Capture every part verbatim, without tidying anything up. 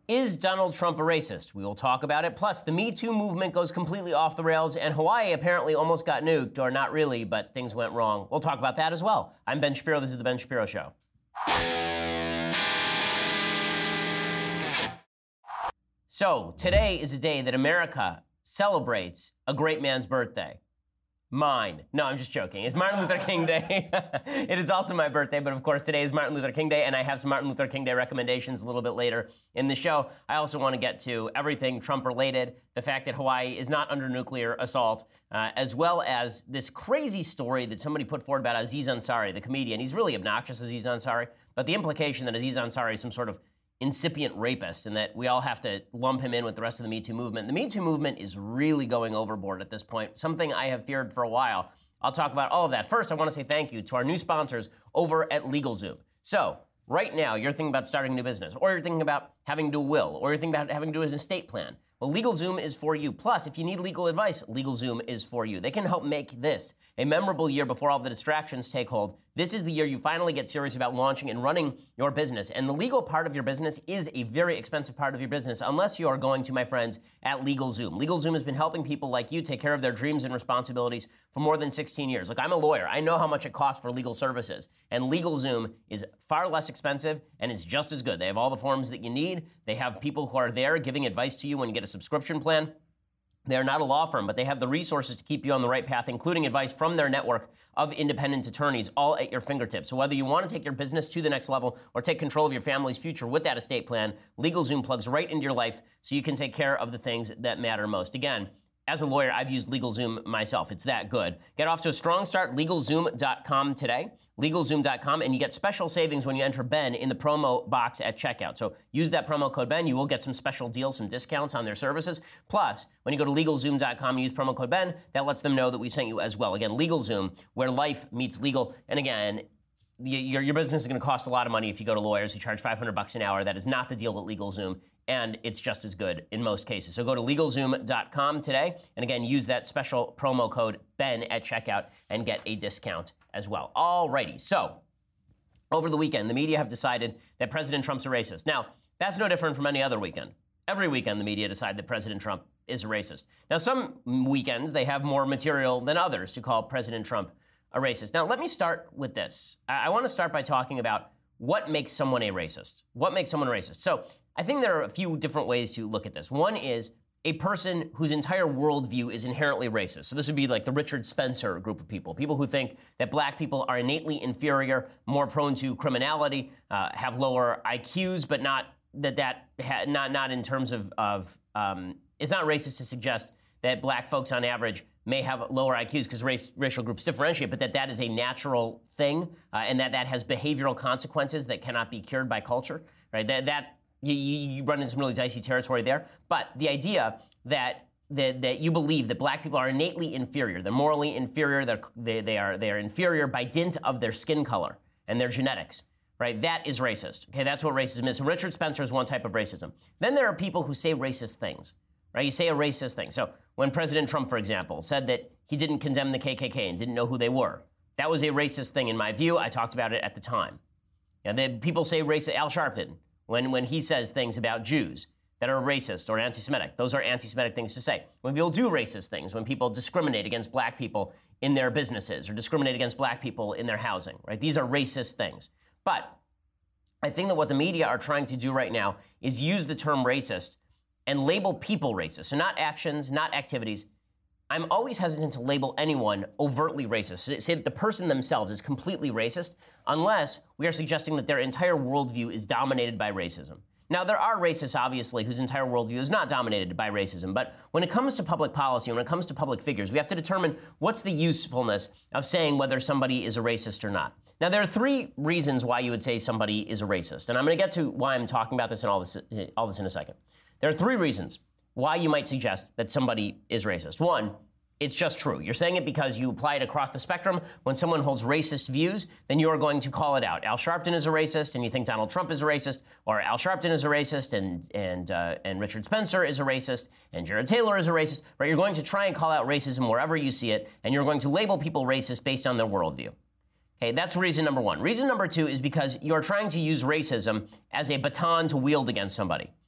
Is Donald Trump a racist? We will talk about it. Plus, the Me Too movement goes completely off the rails, and Hawaii apparently almost got nuked, or not really, but things went wrong. We'll talk about that as well. I'm Ben Shapiro. This is The Ben Shapiro Show. So, today is a day that America celebrates a great man's birthday. Mine. No, I'm just joking. It's Martin Luther King Day. It is also my birthday, but of course today is Martin Luther King Day, and I have some Martin Luther King Day recommendations a little bit later in the show. I also want to get to everything Trump-related, the fact that Hawaii is not under nuclear assault, uh, as well as this crazy story that somebody put forward about Aziz Ansari, the comedian. He's really obnoxious, Aziz Ansari, but the implication that Aziz Ansari is some sort of incipient rapist and that we all have to lump him in with the rest of the Me Too movement. The Me Too movement is really going overboard at this point, something I have feared for a while. I'll talk about all of that. First, I want to say thank you to our new sponsors over at LegalZoom. So, right now, you're thinking about starting a new business, or you're thinking about having to do a will, or you're thinking about having to do an estate plan. Well, LegalZoom is for you. Plus, if you need legal advice, LegalZoom is for you. They can help make this a memorable year before all the distractions take hold. This is the year you finally get serious about launching and running your business. And the legal part of your business is a very expensive part of your business, unless you are going to my friends at LegalZoom. LegalZoom has been helping people like you take care of their dreams and responsibilities for more than sixteen years. Look, I'm a lawyer. I know how much it costs for legal services. And LegalZoom is far less expensive and it's just as good. They have all the forms that you need. They have people who are there giving advice to you when you get a subscription plan. They're not a law firm, but they have the resources to keep you on the right path, including advice from their network of independent attorneys, all at your fingertips. So whether you want to take your business to the next level or take control of your family's future with that estate plan, LegalZoom plugs right into your life so you can take care of the things that matter most. Again, as a lawyer, I've used LegalZoom myself. It's that good. Get off to a strong start, LegalZoom dot com today, LegalZoom dot com, and you get special savings when you enter Ben in the promo box at checkout. So use that promo code Ben. You will get some special deals, some discounts on their services. Plus, when you go to LegalZoom dot com and use promo code Ben, that lets them know that we sent you as well. Again, LegalZoom, where life meets legal. And again, your, your business is going to cost a lot of money if you go to lawyers who charge five hundred bucks an hour. That is not the deal at LegalZoom, and it's just as good in most cases. So go to LegalZoom dot com today, and again, use that special promo code Ben at checkout and get a discount as well. Alrighty, so over the weekend, the media have decided that President Trump's a racist. Now, that's no different from any other weekend. Every weekend, the media decide that President Trump is a racist. Now, some weekends, they have more material than others to call President Trump a racist. Now, let me start with this. I, I want to start by talking about what makes someone a racist. What makes someone a racist? So, I think there are a few different ways to look at this. One is a person whose entire worldview is inherently racist. So this would be like the Richard Spencer group of people, people who think that black people are innately inferior, more prone to criminality, uh, have lower I Qs, but not that that ha- not not in terms of of um, it's not racist to suggest that black folks on average may have lower I Qs because race, racial groups differentiate, but that that is a natural thing uh, and that that has behavioral consequences that cannot be cured by culture, right? That that You, you run into some really dicey territory there. But the idea that, that that you believe that black people are innately inferior, they're morally inferior, they're, they, they, are, they are inferior by dint of their skin color and their genetics, right? That is racist. Okay, that's what racism is. So Richard Spencer is one type of racism. Then there are people who say racist things, right? You say a racist thing. So when President Trump, for example, said that he didn't condemn the K K K and didn't know who they were, that was a racist thing in my view. I talked about it at the time. And then people say racist. Al Sharpton, When when he says things about Jews that are racist or anti-Semitic, those are anti-Semitic things to say. When people do racist things, when people discriminate against black people in their businesses or discriminate against black people in their housing, right? These are racist things. But I think that what the media are trying to do right now is use the term racist and label people racist. So not actions, not activities. I'm always hesitant to label anyone overtly racist, say that the person themselves is completely racist, unless we are suggesting that their entire worldview is dominated by racism. Now, there are racists, obviously, whose entire worldview is not dominated by racism, but when it comes to public policy, when it comes to public figures, we have to determine what's the usefulness of saying whether somebody is a racist or not. Now, there are three reasons why you would say somebody is a racist, and I'm going to get to why I'm talking about this and all this, all this in a second. There are three reasons why you might suggest that somebody is racist. One, it's just true. You're saying it because you apply it across the spectrum. When someone holds racist views, then you are going to call it out. Al Sharpton is a racist, and you think Donald Trump is a racist, or Al Sharpton is a racist, and and uh, and Richard Spencer is a racist, and Jared Taylor is a racist. Right? You're going to try and call out racism wherever you see it, and you're going to label people racist based on their worldview. Okay, that's reason number one. Reason number two is because you're trying to use racism as a baton to wield against somebody.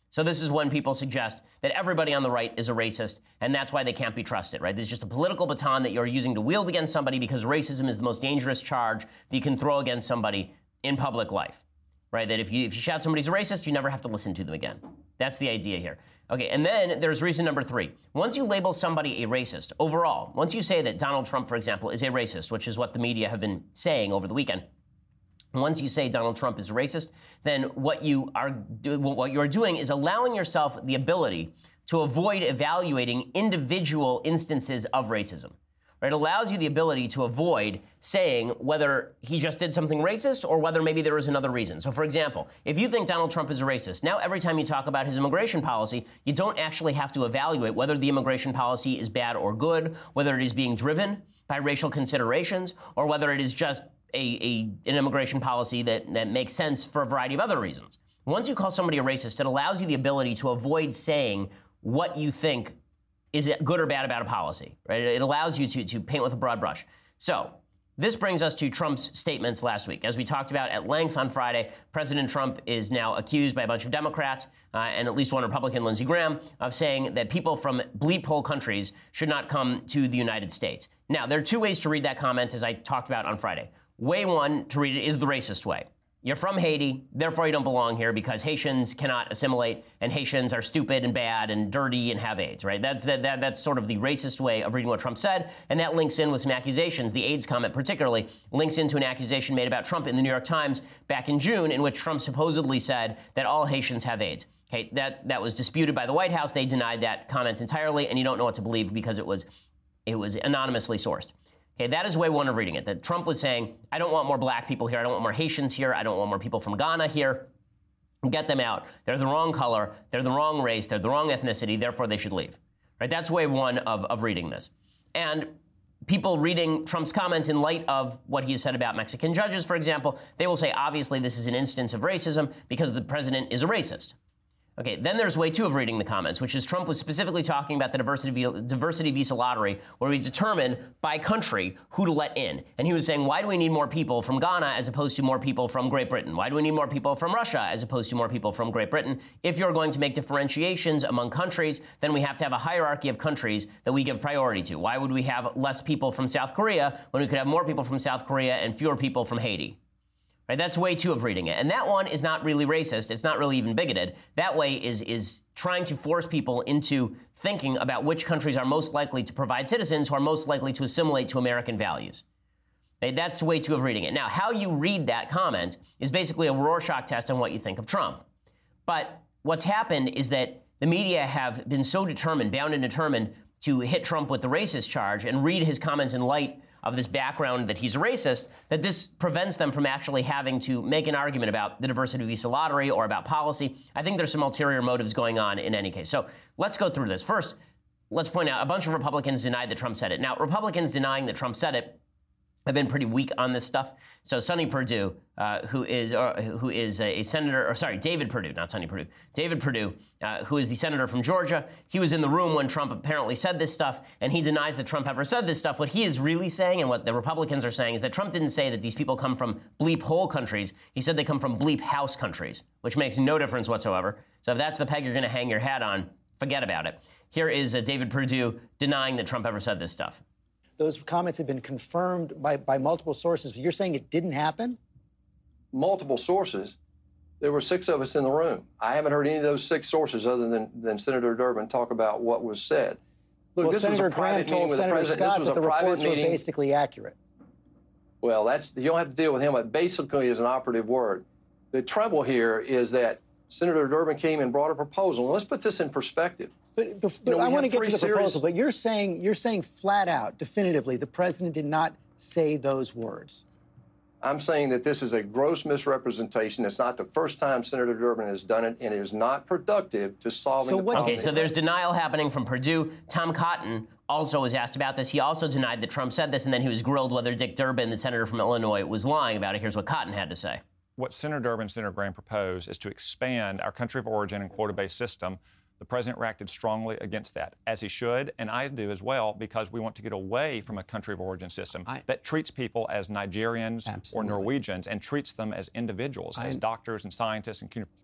So this is when people suggest that everybody on the right is a racist, and that's why they can't be trusted, right? This is just a political baton that you're using to wield against somebody because racism is the most dangerous charge that you can throw against somebody in public life, right? That if you if you shout somebody's a racist, you never have to listen to them again. That's the idea here. Okay, and then there's reason number three. Once you label somebody a racist, overall, once you say that Donald Trump, for example, is a racist, which is what the media have been saying over the weekend, once you say Donald Trump is a racist, then what you are do, what you are doing is allowing yourself the ability to avoid evaluating individual instances of racism. Right? It allows you the ability to avoid saying whether he just did something racist or whether maybe there was another reason. So, for example, if you think Donald Trump is a racist, now every time you talk about his immigration policy, you don't actually have to evaluate whether the immigration policy is bad or good, whether it is being driven by racial considerations, or whether it is just A, a, an immigration policy that, that makes sense for a variety of other reasons. Once you call somebody a racist, it allows you the ability to avoid saying what you think is good or bad about a policy, right? It allows you to, to paint with a broad brush. So this brings us to Trump's statements last week. As we talked about at length on Friday, President Trump is now accused by a bunch of Democrats uh, and at least one Republican, Lindsey Graham, of saying that people from bleep hole countries should not come to the United States. Now, there are two ways to read that comment, as I talked about on Friday. Way one to read it is the racist way. You're from Haiti, therefore you don't belong here because Haitians cannot assimilate and Haitians are stupid and bad and dirty and have AIDS, right? That's that, that that's sort of the racist way of reading what Trump said, and that links in with some accusations. The AIDS comment particularly links into an accusation made about Trump in the New York Times back in June, in which Trump supposedly said that all Haitians have AIDS. Okay, that that was disputed by the White House. They denied that comment entirely, and you don't know what to believe because it was it was anonymously sourced. Okay, that is way one of reading it, that Trump was saying, I don't want more black people here, I don't want more Haitians here, I don't want more people from Ghana here. Get them out. They're the wrong color, they're the wrong race, they're the wrong ethnicity, therefore they should leave. Right? That's way one of, of reading this. And people reading Trump's comments in light of what he said about Mexican judges, for example, they will say, obviously, this is an instance of racism because the president is a racist. Okay, then there's way two of reading the comments, which is Trump was specifically talking about the diversity, diversity visa lottery, where we determine by country who to let in. And he was saying, why do we need more people from Ghana as opposed to more people from Great Britain? Why do we need more people from Russia as opposed to more people from Great Britain? If you're going to make differentiations among countries, then we have to have a hierarchy of countries that we give priority to. Why would we have less people from South Korea when we could have more people from South Korea and fewer people from Haiti? Right, that's way two of reading it. And that one is not really racist. It's not really even bigoted. That way is, is trying to force people into thinking about which countries are most likely to provide citizens who are most likely to assimilate to American values. Right, that's way two of reading it. Now, how you read that comment is basically a Rorschach test on what you think of Trump. But what's happened is that the media have been so determined, bound and determined, to hit Trump with the racist charge and read his comments in light of this background that he's a racist, that this prevents them from actually having to make an argument about the diversity visa lottery or about policy. I think there's some ulterior motives going on in any case. So let's go through this. First, let's point out a bunch of Republicans denied that Trump said it. Now, Republicans denying that Trump said it have been pretty weak on this stuff. So Sonny Perdue, uh, who is uh, who is a, a senator, or sorry, David Perdue, not Sonny Perdue, David Perdue, uh, who is the senator from Georgia. He was in the room when Trump apparently said this stuff, and he denies that Trump ever said this stuff. What he is really saying, and what the Republicans are saying, is that Trump didn't say that these people come from bleep hole countries. He said they come from bleep house countries, which makes no difference whatsoever. So if that's the peg you're going to hang your hat on, forget about it. Here is uh, David Perdue denying that Trump ever said this stuff. Those comments have been confirmed by, by multiple sources. You're saying it didn't happen? Multiple sources. There were six of us in the room. I haven't heard any of those six sources other than, than Senator Durbin talk about what was said. Look, well, this Senator was a Graham told Senator Scott that the reports were basically accurate. Well, that's you don't have to deal with him. But basically is an operative word. The trouble here is that Senator Durbin came and brought a proposal. And let's put this in perspective. But, but, but you know, I want to get to the series... proposal. But you're saying you're saying flat out, definitively, the president did not say those words. I'm saying that this is a gross misrepresentation. It's not the first time Senator Durbin has done it, and it is not productive to solving so the what, problem. Okay, so there's denial happening from Perdue. Tom Cotton also was asked about this. He also denied that Trump said this, and then he was grilled whether Dick Durbin, the senator from Illinois, was lying about it. Here's what Cotton had to say. What Senator Durbin and Senator Graham proposed is to expand our country of origin and quota-based system. The president reacted strongly against that, as he should, and I do as well, because we want to get away from a country of origin system I, that treats people as Nigerians absolutely. or Norwegians and treats them as individuals, I, as doctors and scientists and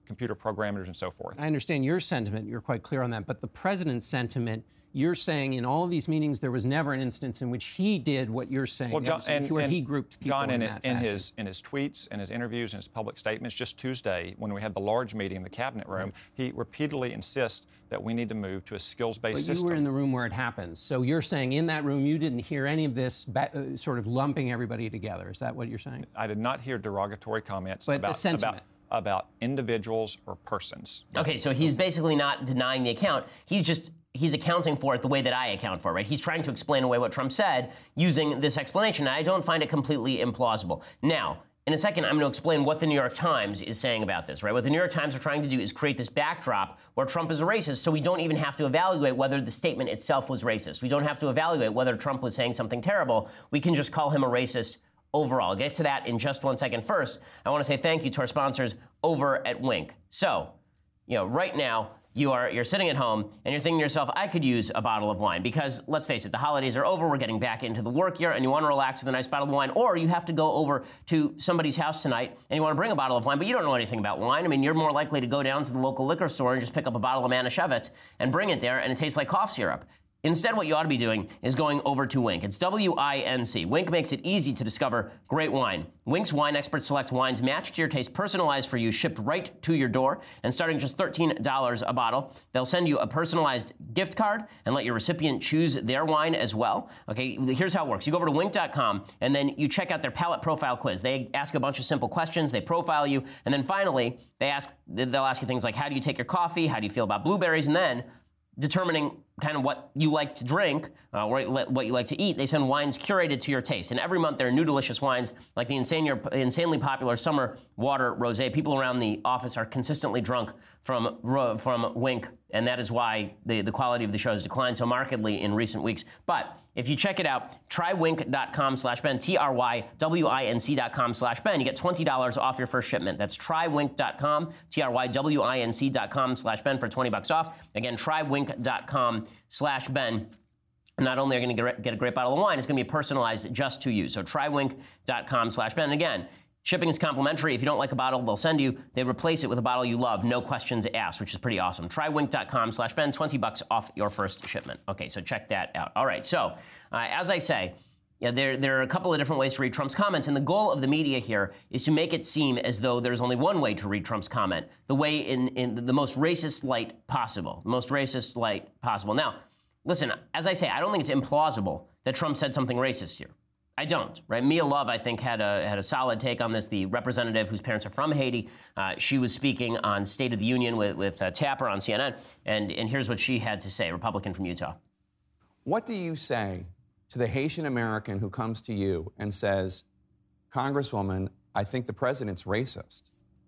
computer programmers and so forth. I understand your sentiment. You're quite clear on that. But the president's sentiment, you're saying in all of these meetings, there was never an instance in which he did what you're saying, well, John, and, where and he grouped people John, in, in, that in fashion. his in his tweets, in his interviews, in his public statements, just Tuesday, when we had the large meeting in the cabinet room, he repeatedly insists that we need to move to a skills-based but system. You were in the room where it happens. So you're saying in that room you didn't hear any of this ba- uh, sort of lumping everybody together. Is that what you're saying? I did not hear derogatory comments but about, the sentiment. about about individuals or persons. Okay, so he's basically not denying the account. He's just he's accounting for it the way that I account for it, right? He's trying to explain away what Trump said using this explanation. And I don't find it completely implausible. Now, in a second, I'm going to explain what the New York Times is saying about this, right? What the New York Times are trying to do is create this backdrop where Trump is a racist, so we don't even have to evaluate whether the statement itself was racist. We don't have to evaluate whether Trump was saying something terrible. We can just call him a racist overall. I'll get to that in just one second. First, I want to say thank you to our sponsors over at Wink. So, you know, right now, You are, you're sitting at home and you're thinking to yourself, I could use a bottle of wine because, let's face it, the holidays are over, we're getting back into the work year, and you want to relax with a nice bottle of wine, or you have to go over to somebody's house tonight and you want to bring a bottle of wine, but you don't know anything about wine. I mean, you're more likely to go down to the local liquor store and just pick up a bottle of Manischewitz and bring it there, and it tastes like cough syrup. Instead, what you ought to be doing is going over to Wink. It's W I N C. Wink makes it easy to discover great wine. Wink's wine experts select wines matched to your taste, personalized for you, shipped right to your door, and starting just thirteen dollars a bottle. They'll send you a personalized gift card and let your recipient choose their wine as well. Okay, here's how it works. You go over to wink dot com, and then you check out their palate profile quiz. They ask a bunch of simple questions, they profile you, and then finally, they ask, they'll ask you things like, how do you take your coffee? How do you feel about blueberries? And then, determining kind of what you like to drink, uh, what you like to eat, they send wines curated to your taste. And every month there are new delicious wines like the insane, insanely popular Summer Water Rosé. People around the office are consistently drunk from from Wink, and that is why the, the quality of the show has declined so markedly in recent weeks. But if you check it out, try wink dot com slash Ben, T R Y W I N C dot com slash Ben. You get twenty dollars off your first shipment. That's try wink dot com, T R Y W I N C dot com slash Ben for twenty bucks off. Again, try wink dot com slash Ben. Not only are you going to get a great bottle of wine, it's going to be personalized just to you. So try wink dot com slash Ben. And again, shipping is complimentary. If you don't like a bottle, they'll send you, they replace it with a bottle you love, no questions asked, which is pretty awesome. Try wink dot com slash Ben, twenty bucks off your first shipment. Okay, so check that out. All right, so uh, as I say, yeah, there, there are a couple of different ways to read Trump's comments, and the goal of the media here is to make it seem as though there's only one way to read Trump's comment, the way in, in the most racist light possible, the most racist light possible. Now, listen, as I say, I don't think it's implausible that Trump said something racist here. I don't, right? Mia Love, I think, had a had a solid take on this. The representative whose parents are from Haiti, uh, she was speaking on State of the Union with, with uh, Tapper on C N N, and, and here's what she had to say, Republican from Utah. What do you say to the Haitian American who comes to you and says, Congresswoman, I think the president's racist?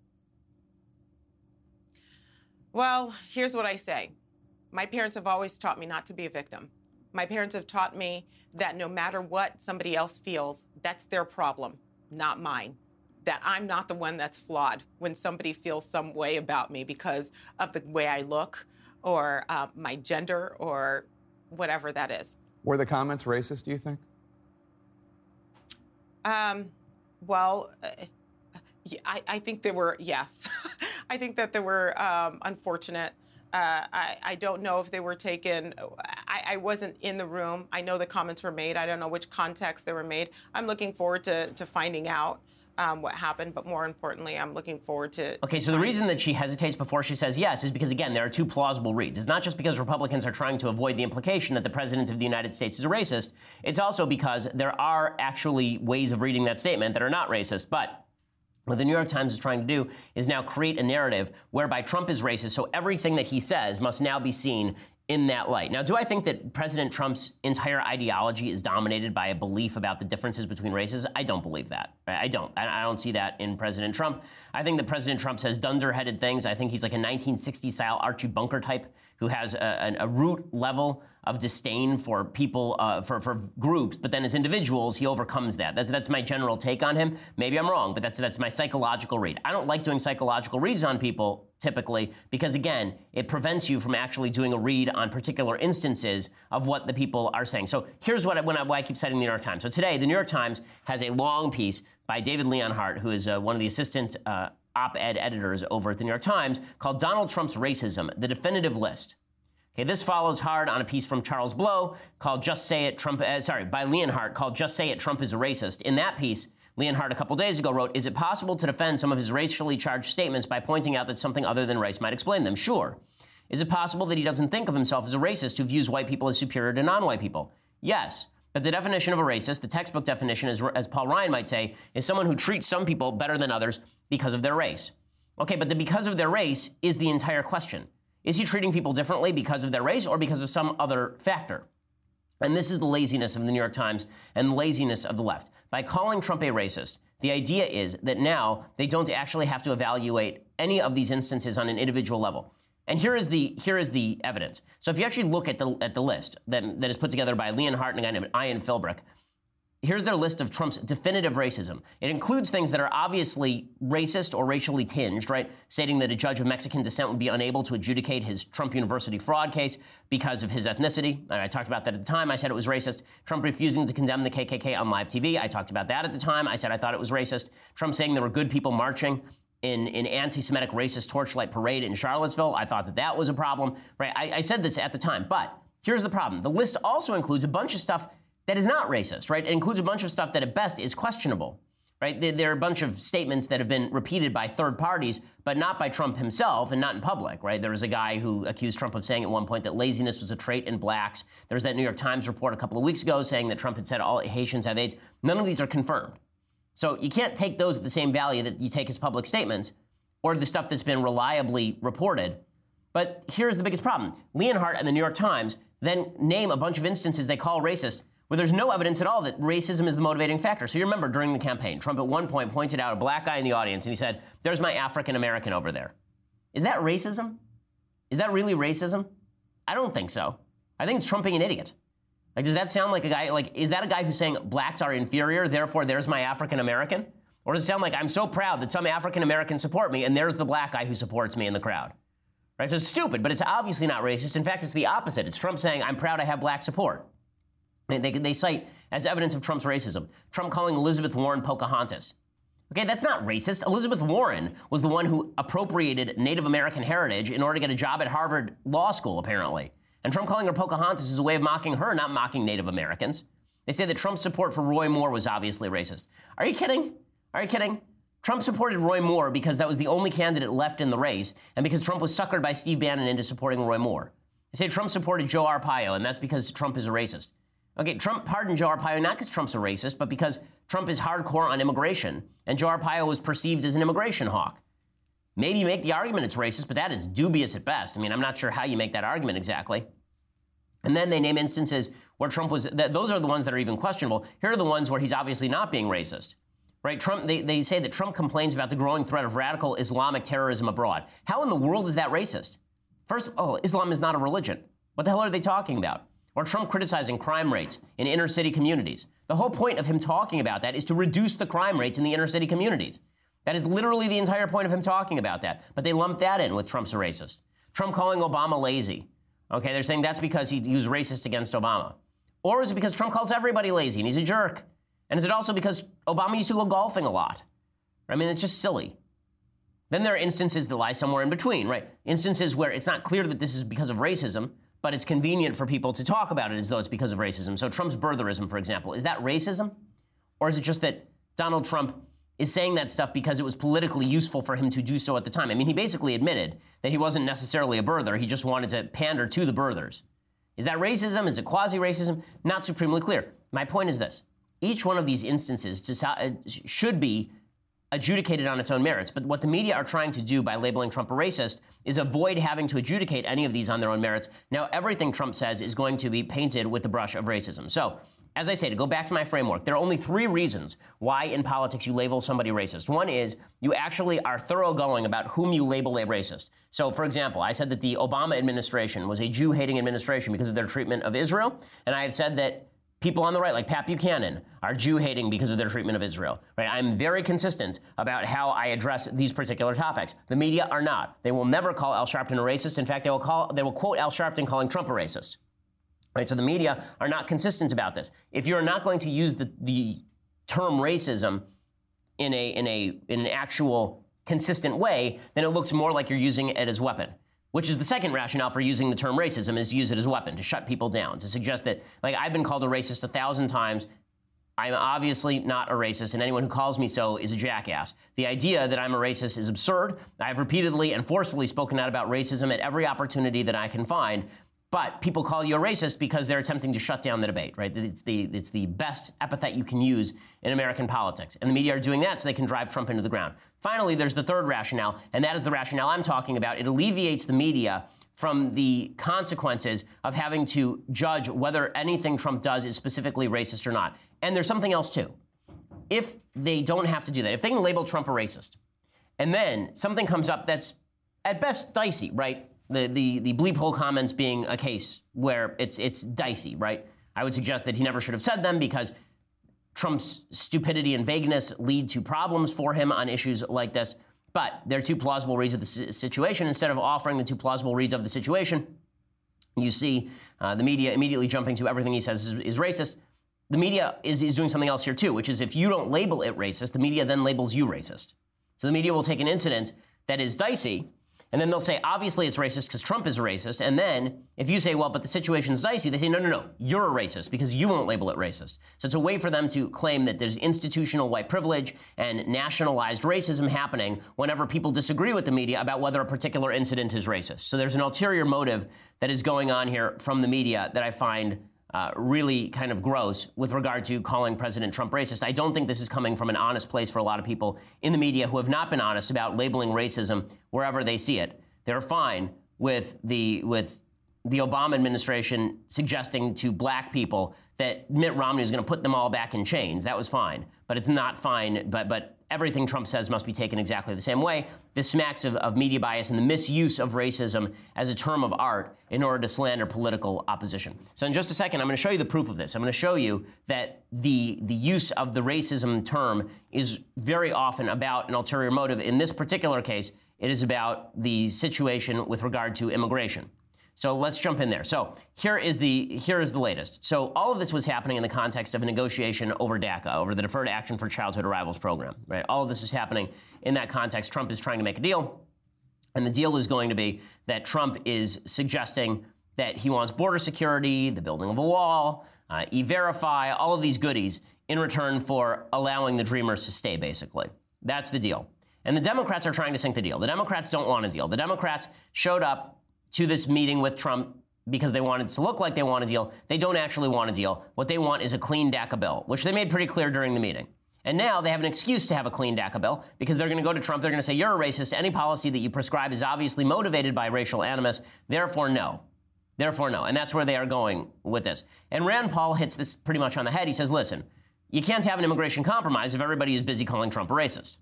Well, here's what I say. My parents have always taught me not to be a victim. My parents have taught me that no matter what somebody else feels, that's their problem, not mine. That I'm not the one that's flawed when somebody feels some way about me because of the way I look or uh, my gender or whatever that is. Were the comments racist, do you think? Um, well, uh, I, I think they were, yes. I think that they were um, unfortunate. Uh, I, I don't know if they were taken. I, I wasn't in the room. I know the comments were made. I don't know which context they were made. I'm looking forward to, to finding out um, what happened. But more importantly, I'm looking forward to. Okay, so the reason that she hesitates before she says yes is because, again, there are two plausible reads. It's not just because Republicans are trying to avoid the implication that the president of the United States is a racist. It's also because there are actually ways of reading that statement that are not racist. But what the New York Times is trying to do is now create a narrative whereby Trump is racist, so everything that he says must now be seen in that light. Now, do I think that President Trump's entire ideology is dominated by a belief about the differences between races? I don't believe that. I don't. I don't see that in President Trump. I think that President Trump says dunderheaded things. I think he's like a nineteen sixties-style Archie Bunker type who has a, a, a root level of disdain for people, uh, for, for groups, but then as individuals, he overcomes that. That's that's my general take on him. Maybe I'm wrong, but that's that's my psychological read. I don't like doing psychological reads on people typically because, again, it prevents you from actually doing a read on particular instances of what the people are saying. So here's what I, when I, why I keep citing the New York Times. So today, the New York Times has a long piece by David Leonhardt, who is uh, one of the assistant uh, op-ed editors over at the New York Times called Donald Trump's Racism, the Definitive List. Okay, this follows hard on a piece from Charles Blow called Just Say It, Trump, uh, sorry, by Leonhardt called Just Say It, Trump is a Racist. In that piece, Leonhardt a couple days ago wrote, is it possible to defend some of his racially charged statements by pointing out that something other than race might explain them? Sure. Is it possible that he doesn't think of himself as a racist who views white people as superior to non-white people? Yes. But the definition of a racist, the textbook definition, as, as Paul Ryan might say, is someone who treats some people better than others because of their race. Okay, but the because of their race is the entire question. Is he treating people differently because of their race or because of some other factor? And this is the laziness of the New York Times and the laziness of the left. By calling Trump a racist, the idea is that now they don't actually have to evaluate any of these instances on an individual level. And here is the here is the evidence. So if you actually look at the at the list that, that is put together by Leonhardt and a guy named Ian Philbrick, here's their list of Trump's definitive racism. It includes things that are obviously racist or racially tinged, right? Stating that a judge of Mexican descent would be unable to adjudicate his Trump University fraud case because of his ethnicity. And I talked about that at the time. I said it was racist. Trump refusing to condemn the K K K on live T V. I talked about that at the time. I said I thought it was racist. Trump saying there were good people marching in an anti-Semitic racist torchlight parade in Charlottesville. I thought that that was a problem, right? I, I said this at the time, but here's the problem. The list also includes a bunch of stuff that is not racist, right? It includes a bunch of stuff that at best is questionable, right? There, there are a bunch of statements that have been repeated by third parties, but not by Trump himself and not in public, right? There was a guy who accused Trump of saying at one point that laziness was a trait in blacks. There was that New York Times report a couple of weeks ago saying that Trump had said all Haitians have AIDS. None of these are confirmed. So you can't take those at the same value that you take his public statements or the stuff that's been reliably reported. But here's the biggest problem. Leonhardt and the New York Times then name a bunch of instances they call racist where there's no evidence at all that racism is the motivating factor. So you remember during the campaign, Trump at one point pointed out a black guy in the audience and he said, there's my African American over there. Is that racism? Is that really racism? I don't think so. I think it's Trump being an idiot. Like, does that sound like a guy, like, is that a guy who's saying blacks are inferior, therefore there's my African American? Or does it sound like I'm so proud that some African Americans support me and there's the black guy who supports me in the crowd? Right? So it's stupid, but it's obviously not racist. In fact, it's the opposite. It's Trump saying, I'm proud I have black support. And they, they cite as evidence of Trump's racism, Trump calling Elizabeth Warren Pocahontas. Okay, that's not racist. Elizabeth Warren was the one who appropriated Native American heritage in order to get a job at Harvard Law School, apparently. And Trump calling her Pocahontas is a way of mocking her, not mocking Native Americans. They say that Trump's support for Roy Moore was obviously racist. Are you kidding? Are you kidding? Trump supported Roy Moore because that was the only candidate left in the race, and because Trump was suckered by Steve Bannon into supporting Roy Moore. They say Trump supported Joe Arpaio, and that's because Trump is a racist. Okay, Trump pardoned Joe Arpaio not because Trump's a racist, but because Trump is hardcore on immigration, and Joe Arpaio was perceived as an immigration hawk. Maybe you make the argument it's racist, but that is dubious at best. I mean, I'm not sure how you make that argument exactly. And then they name instances where Trump was, th- those are the ones that are even questionable. Here are the ones where he's obviously not being racist. Right, Trump, they, they say that Trump complains about the growing threat of radical Islamic terrorism abroad. How in the world is that racist? First of all, Islam is not a religion. What the hell are they talking about? Or Trump criticizing crime rates in inner city communities. The whole point of him talking about that is to reduce the crime rates in the inner city communities. That is literally the entire point of him talking about that. But they lump that in with Trump's a racist. Trump calling Obama lazy. Okay, they're saying that's because he, he was racist against Obama. Or is it because Trump calls everybody lazy and he's a jerk? And is it also because Obama used to go golfing a lot? I mean, it's just silly. Then there are instances that lie somewhere in between, right? Instances where it's not clear that this is because of racism, but it's convenient for people to talk about it as though it's because of racism. So Trump's birtherism, for example, is that racism? Or is it just that Donald Trump is saying that stuff because it was politically useful for him to do so at the time? I mean, he basically admitted that he wasn't necessarily a birther. He just wanted to pander to the birthers. Is that racism? Is it quasi-racism? Not supremely clear. My point is this. Each one of these instances should be adjudicated on its own merits. But what the media are trying to do by labeling Trump a racist is avoid having to adjudicate any of these on their own merits. Now, everything Trump says is going to be painted with the brush of racism. So, as I say, to go back to my framework, there are only three reasons why in politics you label somebody racist. One is you actually are thoroughgoing about whom you label a racist. So, for example, I said that the Obama administration was a Jew-hating administration because of their treatment of Israel. And I have said that people on the right, like Pat Buchanan, are Jew-hating because of their treatment of Israel. Right? I'm very consistent about how I address these particular topics. The media are not. They will never call Al Sharpton a racist. In fact, they will call they will quote Al Sharpton calling Trump a racist. Right? So the media are not consistent about this. If you're not going to use the, the term racism in a in a in an actual consistent way, then it looks more like you're using it as a weapon. Which is the second rationale for using the term racism, is to use it as a weapon, to shut people down, to suggest that, like, I've been called a racist a thousand times. I'm obviously not a racist, and anyone who calls me so is a jackass. The idea that I'm a racist is absurd. I've repeatedly and forcefully spoken out about racism at every opportunity that I can find. But people call you a racist because they're attempting to shut down the debate, right? It's the, it's the best epithet you can use in American politics. And the media are doing that so they can drive Trump into the ground. Finally, there's the third rationale, and that is the rationale I'm talking about. It alleviates the media from the consequences of having to judge whether anything Trump does is specifically racist or not. And there's something else, too. If they don't have to do that, if they can label Trump a racist, and then something comes up that's at best dicey, right? The, the, the bleep hole comments being a case where it's, it's dicey, right? I would suggest that he never should have said them because Trump's stupidity and vagueness lead to problems for him on issues like this. But they're two plausible reads of the situation. Instead of offering the two plausible reads of the situation, you see uh, the media immediately jumping to everything he says is, is racist. The media is, is doing something else here, too, which is if you don't label it racist, the media then labels you racist. So the media will take an incident that is dicey, and then they'll say, obviously it's racist because Trump is a racist. And then if you say, well, but the situation's dicey, they say, no, no, no, you're a racist because you won't label it racist. So it's a way for them to claim that there's institutional white privilege and nationalized racism happening whenever people disagree with the media about whether a particular incident is racist. So there's an ulterior motive that is going on here from the media that I find Uh, really kind of gross with regard to calling President Trump racist. I don't think this is coming from an honest place for a lot of people in the media who have not been honest about labeling racism wherever they see it. They're fine with the with the Obama administration suggesting to black people that Mitt Romney is going to put them all back in chains. That was fine, but it's not fine. But but everything Trump says must be taken exactly the same way. This smacks of, of media bias and the misuse of racism as a term of art in order to slander political opposition. So in just a second, I'm going to show you the proof of this. I'm going to show you that the, the use of the racism term is very often about an ulterior motive. In this particular case, it is about the situation with regard to immigration. So let's jump in there. So here is the here is the latest. So all of this was happening in the context of a negotiation over DACA, over the Deferred Action for Childhood Arrivals program, right? All of this is happening in that context. Trump is trying to make a deal, and the deal is going to be that Trump is suggesting that he wants border security, the building of a wall, uh, E-Verify, all of these goodies in return for allowing the Dreamers to stay, basically. That's the deal. And the Democrats are trying to sink the deal. The Democrats don't want a deal. The Democrats showed up to this meeting with Trump because they wanted to look like they want a deal. They don't actually want a deal. What they want is a clean DACA bill, which they made pretty clear during the meeting. And now they have an excuse to have a clean DACA bill because they're going to go to Trump. They're going to say, you're a racist. Any policy that you prescribe is obviously motivated by racial animus. Therefore, no. Therefore, no. And that's where they are going with this. And Rand Paul hits this pretty much on the head. He says, listen, you can't have an immigration compromise if everybody is busy calling Trump a racist.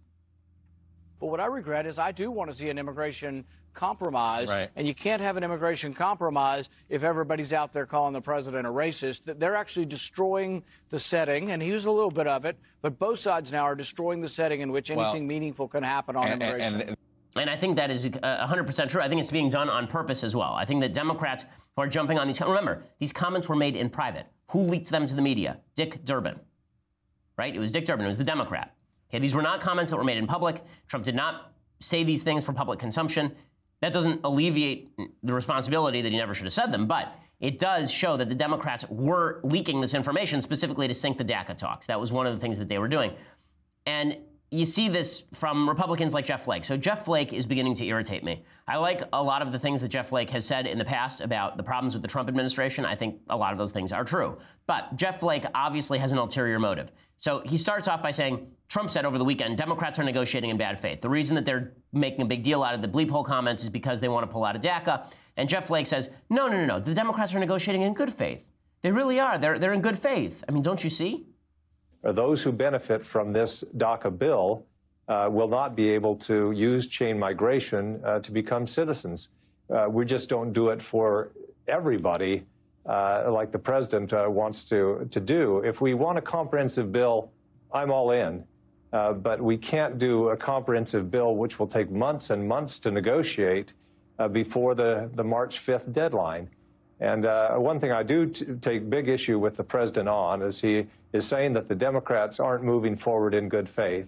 But what I regret is I do want to see an immigration compromise, right. And you can't have an immigration compromise if everybody's out there calling the president a racist. They're actually destroying the setting, and he used a little bit of it, but both sides now are destroying the setting in which anything well, meaningful can happen on and, immigration. And, and, and I think that is one hundred percent true. I think it's being done on purpose as well. I think that Democrats who are jumping on these, remember, these comments were made in private. Who leaked them to the media? Dick Durbin, right? It was Dick Durbin. It was the Democrat. Okay, these were not comments that were made in public. Trump did not say these things for public consumption. That doesn't alleviate the responsibility that he never should have said them, but it does show that the Democrats were leaking this information specifically to sink the DACA talks. That was one of the things that they were doing. And you see this from Republicans like Jeff Flake. So Jeff Flake is beginning to irritate me. I like a lot of the things that Jeff Flake has said in the past about the problems with the Trump administration. I think a lot of those things are true. But Jeff Flake obviously has an ulterior motive. So he starts off by saying, Trump said over the weekend, Democrats are negotiating in bad faith. The reason that they're making a big deal out of the bleep hole comments is because they want to pull out of DACA. And Jeff Flake says, no, no, no, no. The Democrats are negotiating in good faith. They really are. They're, they're in good faith. I mean, don't you see? Those who benefit from this DACA bill uh, will not be able to use chain migration uh, to become citizens. Uh, we just don't do it for everybody uh, like the president uh, wants to, to do. If we want a comprehensive bill, I'm all in. Uh, but we can't do a comprehensive bill which will take months and months to negotiate uh, before the, the March fifth deadline. And uh, one thing I do t take big issue with the president on is he is saying that the Democrats aren't moving forward in good faith.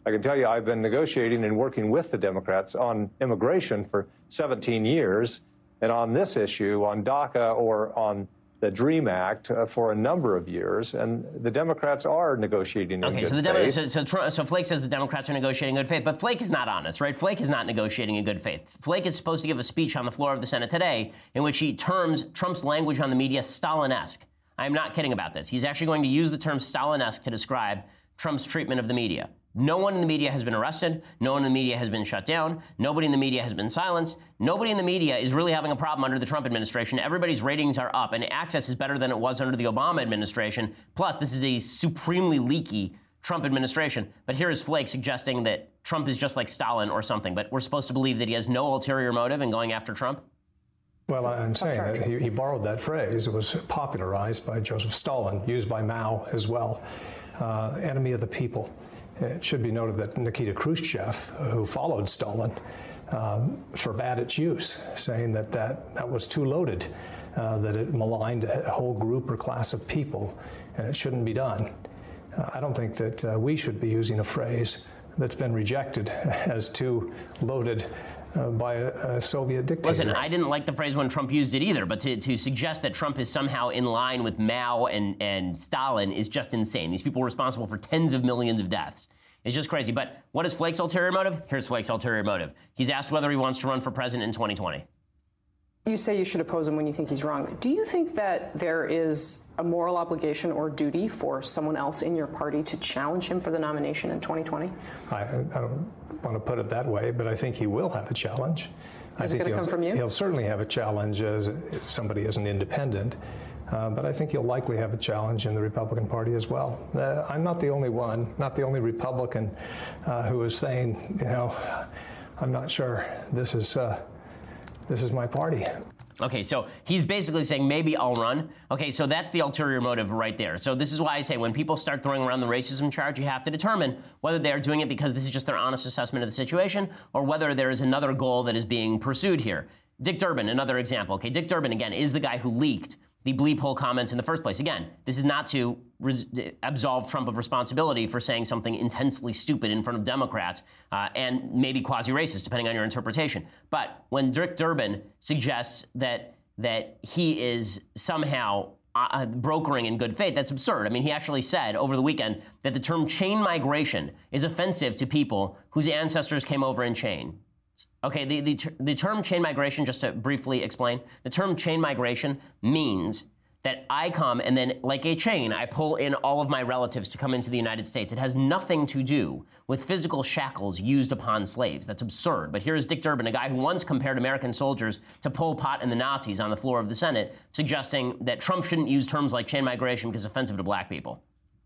I can tell you I've been negotiating and working with the Democrats on immigration for seventeen years, and on this issue, on DACA or on the DREAM Act uh, for a number of years, and the Democrats are negotiating in okay, good so the faith. Demo- so, so, so Flake says the Democrats are negotiating in good faith, but Flake is not honest, right? Flake is not negotiating in good faith. Flake is supposed to give a speech on the floor of the Senate today in which he terms Trump's language on the media Stalin-esque. I'm not kidding about this. He's actually going to use the term Stalin-esque to describe Trump's treatment of the media. No one in the media has been arrested. No one in the media has been shut down. Nobody in the media has been silenced. Nobody in the media is really having a problem under the Trump administration. Everybody's ratings are up, and access is better than it was under the Obama administration. Plus, this is a supremely leaky Trump administration. But here is Flake suggesting that Trump is just like Stalin or something. But we're supposed to believe that he has no ulterior motive in going after Trump? Well, I'm saying that he, he borrowed that phrase. It was popularized by Joseph Stalin, used by Mao as well. Uh, enemy of the people. It should be noted that Nikita Khrushchev, who followed Stalin, um, forbade its use, saying that that, that was too loaded, uh, that it maligned a whole group or class of people, and it shouldn't be done. Uh, I don't think that uh, we should be using a phrase that's been rejected as too loaded Uh, by a, a Soviet dictator. Listen, I didn't like the phrase when Trump used it either, but to, to suggest that Trump is somehow in line with Mao and, and Stalin is just insane. These people were responsible for tens of millions of deaths. It's just crazy. But what is Flake's ulterior motive? Here's Flake's ulterior motive. He's asked whether he wants to run for president in twenty twenty. You say you should oppose him when you think he's wrong. Do you think that there is a moral obligation or duty for someone else in your party to challenge him for the nomination in twenty twenty? I, I don't want to put it that way, but I think he will have a challenge. Is it going to come from you? He'll certainly have a challenge as somebody as an independent, uh, but I think he'll likely have a challenge in the Republican Party as well. Uh, I'm not the only one, not the only Republican uh, who is saying, you know, I'm not sure this is uh, this is my party. Okay, so he's basically saying maybe I'll run. Okay, so that's the ulterior motive right there. So this is why I say when people start throwing around the racism charge, you have to determine whether they are doing it because this is just their honest assessment of the situation or whether there is another goal that is being pursued here. Dick Durbin, another example. Okay, Dick Durbin, again, is the guy who leaked the bleep hole comments in the first place. Again, this is not to res- absolve Trump of responsibility for saying something intensely stupid in front of Democrats uh, and maybe quasi-racist, depending on your interpretation. But when Dick Durbin suggests that that he is somehow uh, brokering in good faith, that's absurd. I mean, he actually said over the weekend that the term chain migration is offensive to people whose ancestors came over in chain. Okay, the, the, the term chain migration, just to briefly explain, the term chain migration means that I come and then, like a chain, I pull in all of my relatives to come into the United States. It has nothing to do with physical shackles used upon slaves. That's absurd. But here's Dick Durbin, a guy who once compared American soldiers to Pol Pot and the Nazis on the floor of the Senate, suggesting that Trump shouldn't use terms like chain migration because it's offensive to black people.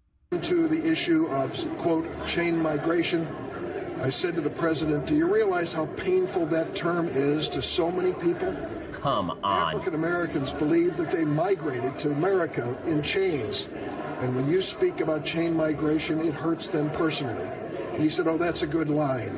To the issue of, quote, chain migration, I said to the president, do you realize how painful that term is to so many people? Come on. African Americans believe that they migrated to America in chains. And when you speak about chain migration, it hurts them personally. And he said, oh, that's a good line.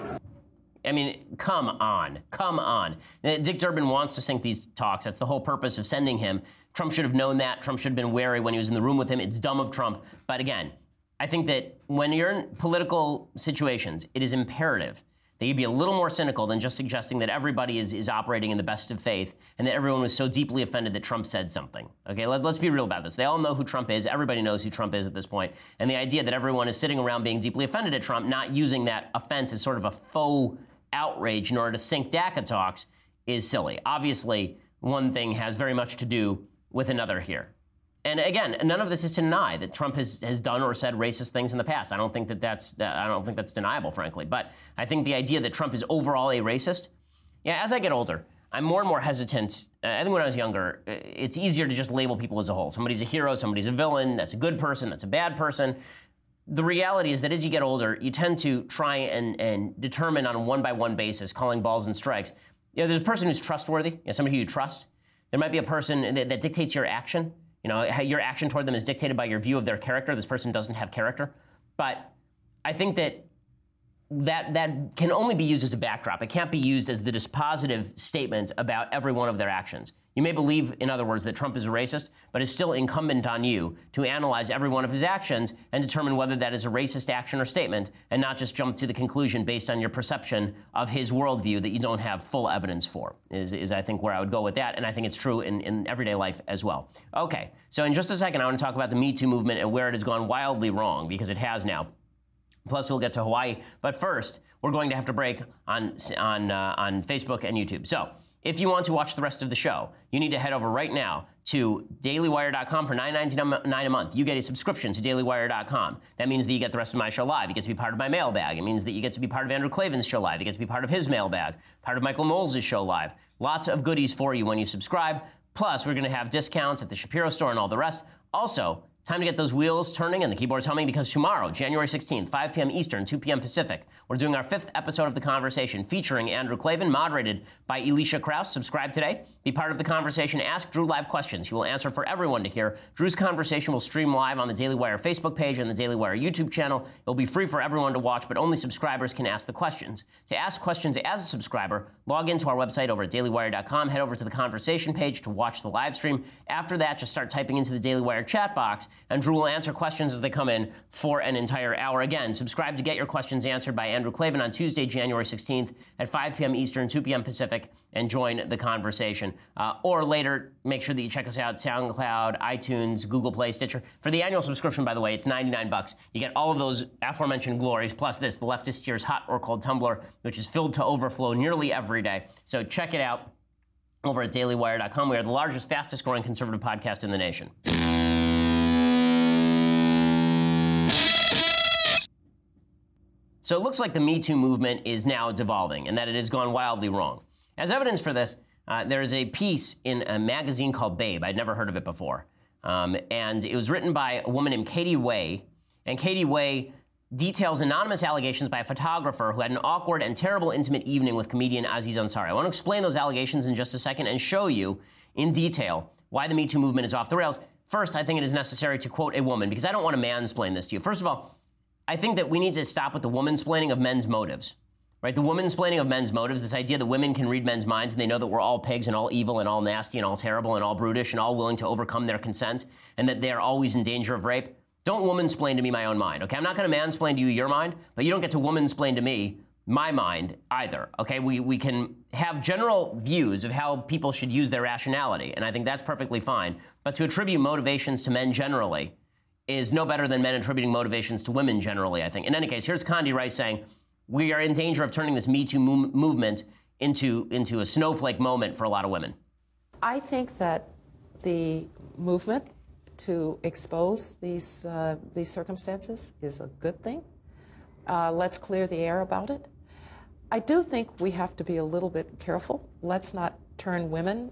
I mean, come on. Come on. Dick Durbin wants to sink these talks. That's the whole purpose of sending him. Trump should have known that. Trump should have been wary when he was in the room with him. It's dumb of Trump. But again, I think that when you're in political situations, it is imperative that you be a little more cynical than just suggesting that everybody is, is operating in the best of faith and that everyone was so deeply offended that Trump said something. Okay, Let, let's be real about this. They all know who Trump is. Everybody knows who Trump is at this point. And the idea that everyone is sitting around being deeply offended at Trump, not using that offense as sort of a faux outrage in order to sink DACA talks is silly. Obviously, one thing has very much to do with another here. And again, none of this is to deny that Trump has, has done or said racist things in the past. I don't think that that's I don't think that's deniable, frankly. But I think the idea that Trump is overall a racist, yeah, as I get older, I'm more and more hesitant. Uh, I think when I was younger, it's easier to just label people as a whole. Somebody's a hero, somebody's a villain, that's a good person, that's a bad person. The reality is that as you get older, you tend to try and, and determine on a one-by-one basis, calling balls and strikes. You know, there's a person who's trustworthy, you know, somebody who you trust. There might be a person that, that dictates your action. You know, your action toward them is dictated by your view of their character. This person doesn't have character. But I think that that that can only be used as a backdrop. It can't be used as the dispositive statement about every one of their actions. You may believe, in other words, that Trump is a racist, but it's still incumbent on you to analyze every one of his actions and determine whether that is a racist action or statement, and not just jump to the conclusion based on your perception of his worldview that you don't have full evidence for, is, is I think where I would go with that, and I think it's true in, in everyday life as well. Okay, so in just a second, I want to talk about the Me Too movement and where it has gone wildly wrong, because it has now. Plus, we'll get to Hawaii. But first, we're going to have to break on, on, uh, on Facebook and YouTube. So if you want to watch the rest of the show, you need to head over right now to daily wire dot com for nine ninety-nine a month. You get a subscription to daily wire dot com. That means that you get the rest of my show live. You get to be part of my mailbag. It means that you get to be part of Andrew Klavan's show live. You get to be part of his mailbag, part of Michael Knowles' show live. Lots of goodies for you when you subscribe. Plus, we're going to have discounts at the Shapiro store and all the rest. Also, time to get those wheels turning and the keyboards humming, because tomorrow, January sixteenth, five p.m. Eastern, two p.m. Pacific, we're doing our fifth episode of The Conversation featuring Andrew Klavan, moderated by Elisha Krauss. Subscribe today. Be part of the conversation. Ask Drew live questions. He will answer for everyone to hear. Drew's conversation will stream live on the Daily Wire Facebook page and the Daily Wire YouTube channel. It'll be free for everyone to watch, but only subscribers can ask the questions. To ask questions as a subscriber, log into our website over at daily wire dot com. Head over to the conversation page to watch the live stream. After that, just start typing into the Daily Wire chat box, and Drew will answer questions as they come in for an entire hour. Again, subscribe to get your questions answered by Andrew Klavan on Tuesday, January sixteenth at five p.m. Eastern, two p.m. Pacific, and join the conversation. Uh, or later, make sure that you check us out, SoundCloud, iTunes, Google Play, Stitcher. For the annual subscription, by the way, it's ninety-nine bucks. You get all of those aforementioned glories, plus this, the Leftist Tears Hot or Cold Tumbler, which is filled to overflow nearly every day. So check it out over at daily wire dot com. We are the largest, fastest growing conservative podcast in the nation. So it looks like the Me Too movement is now devolving and that it has gone wildly wrong. As evidence for this, uh, there is a piece in a magazine called Babe. I'd never heard of it before. Um, and it was written by a woman named Katie Way. And Katie Way details anonymous allegations by a photographer who had an awkward and terrible intimate evening with comedian Aziz Ansari. I want to explain those allegations in just a second and show you in detail why the Me Too movement is off the rails. First, I think it is necessary to quote a woman, because I don't want to mansplain this to you. First of all, I think that we need to stop with the womansplaining of men's motives, right? The womansplaining of men's motives, this idea that women can read men's minds and they know that we're all pigs and all evil and all nasty and all terrible and all brutish and all willing to overcome their consent and that they are always in danger of rape. Don't womansplain to me my own mind, okay? I'm not going to mansplain to you your mind, but you don't get to womansplain to me my mind either, okay? We, we can have general views of how people should use their rationality, and I think that's perfectly fine. But to attribute motivations to men generally is no better than men attributing motivations to women generally, I think. In any case, here's Condi Rice saying, we are in danger of turning this Me Too mo- movement into, into a snowflake moment for a lot of women. I think that the movement to expose these, uh, these circumstances is a good thing. Uh, let's clear the air about it. I do think we have to be a little bit careful. Let's not turn women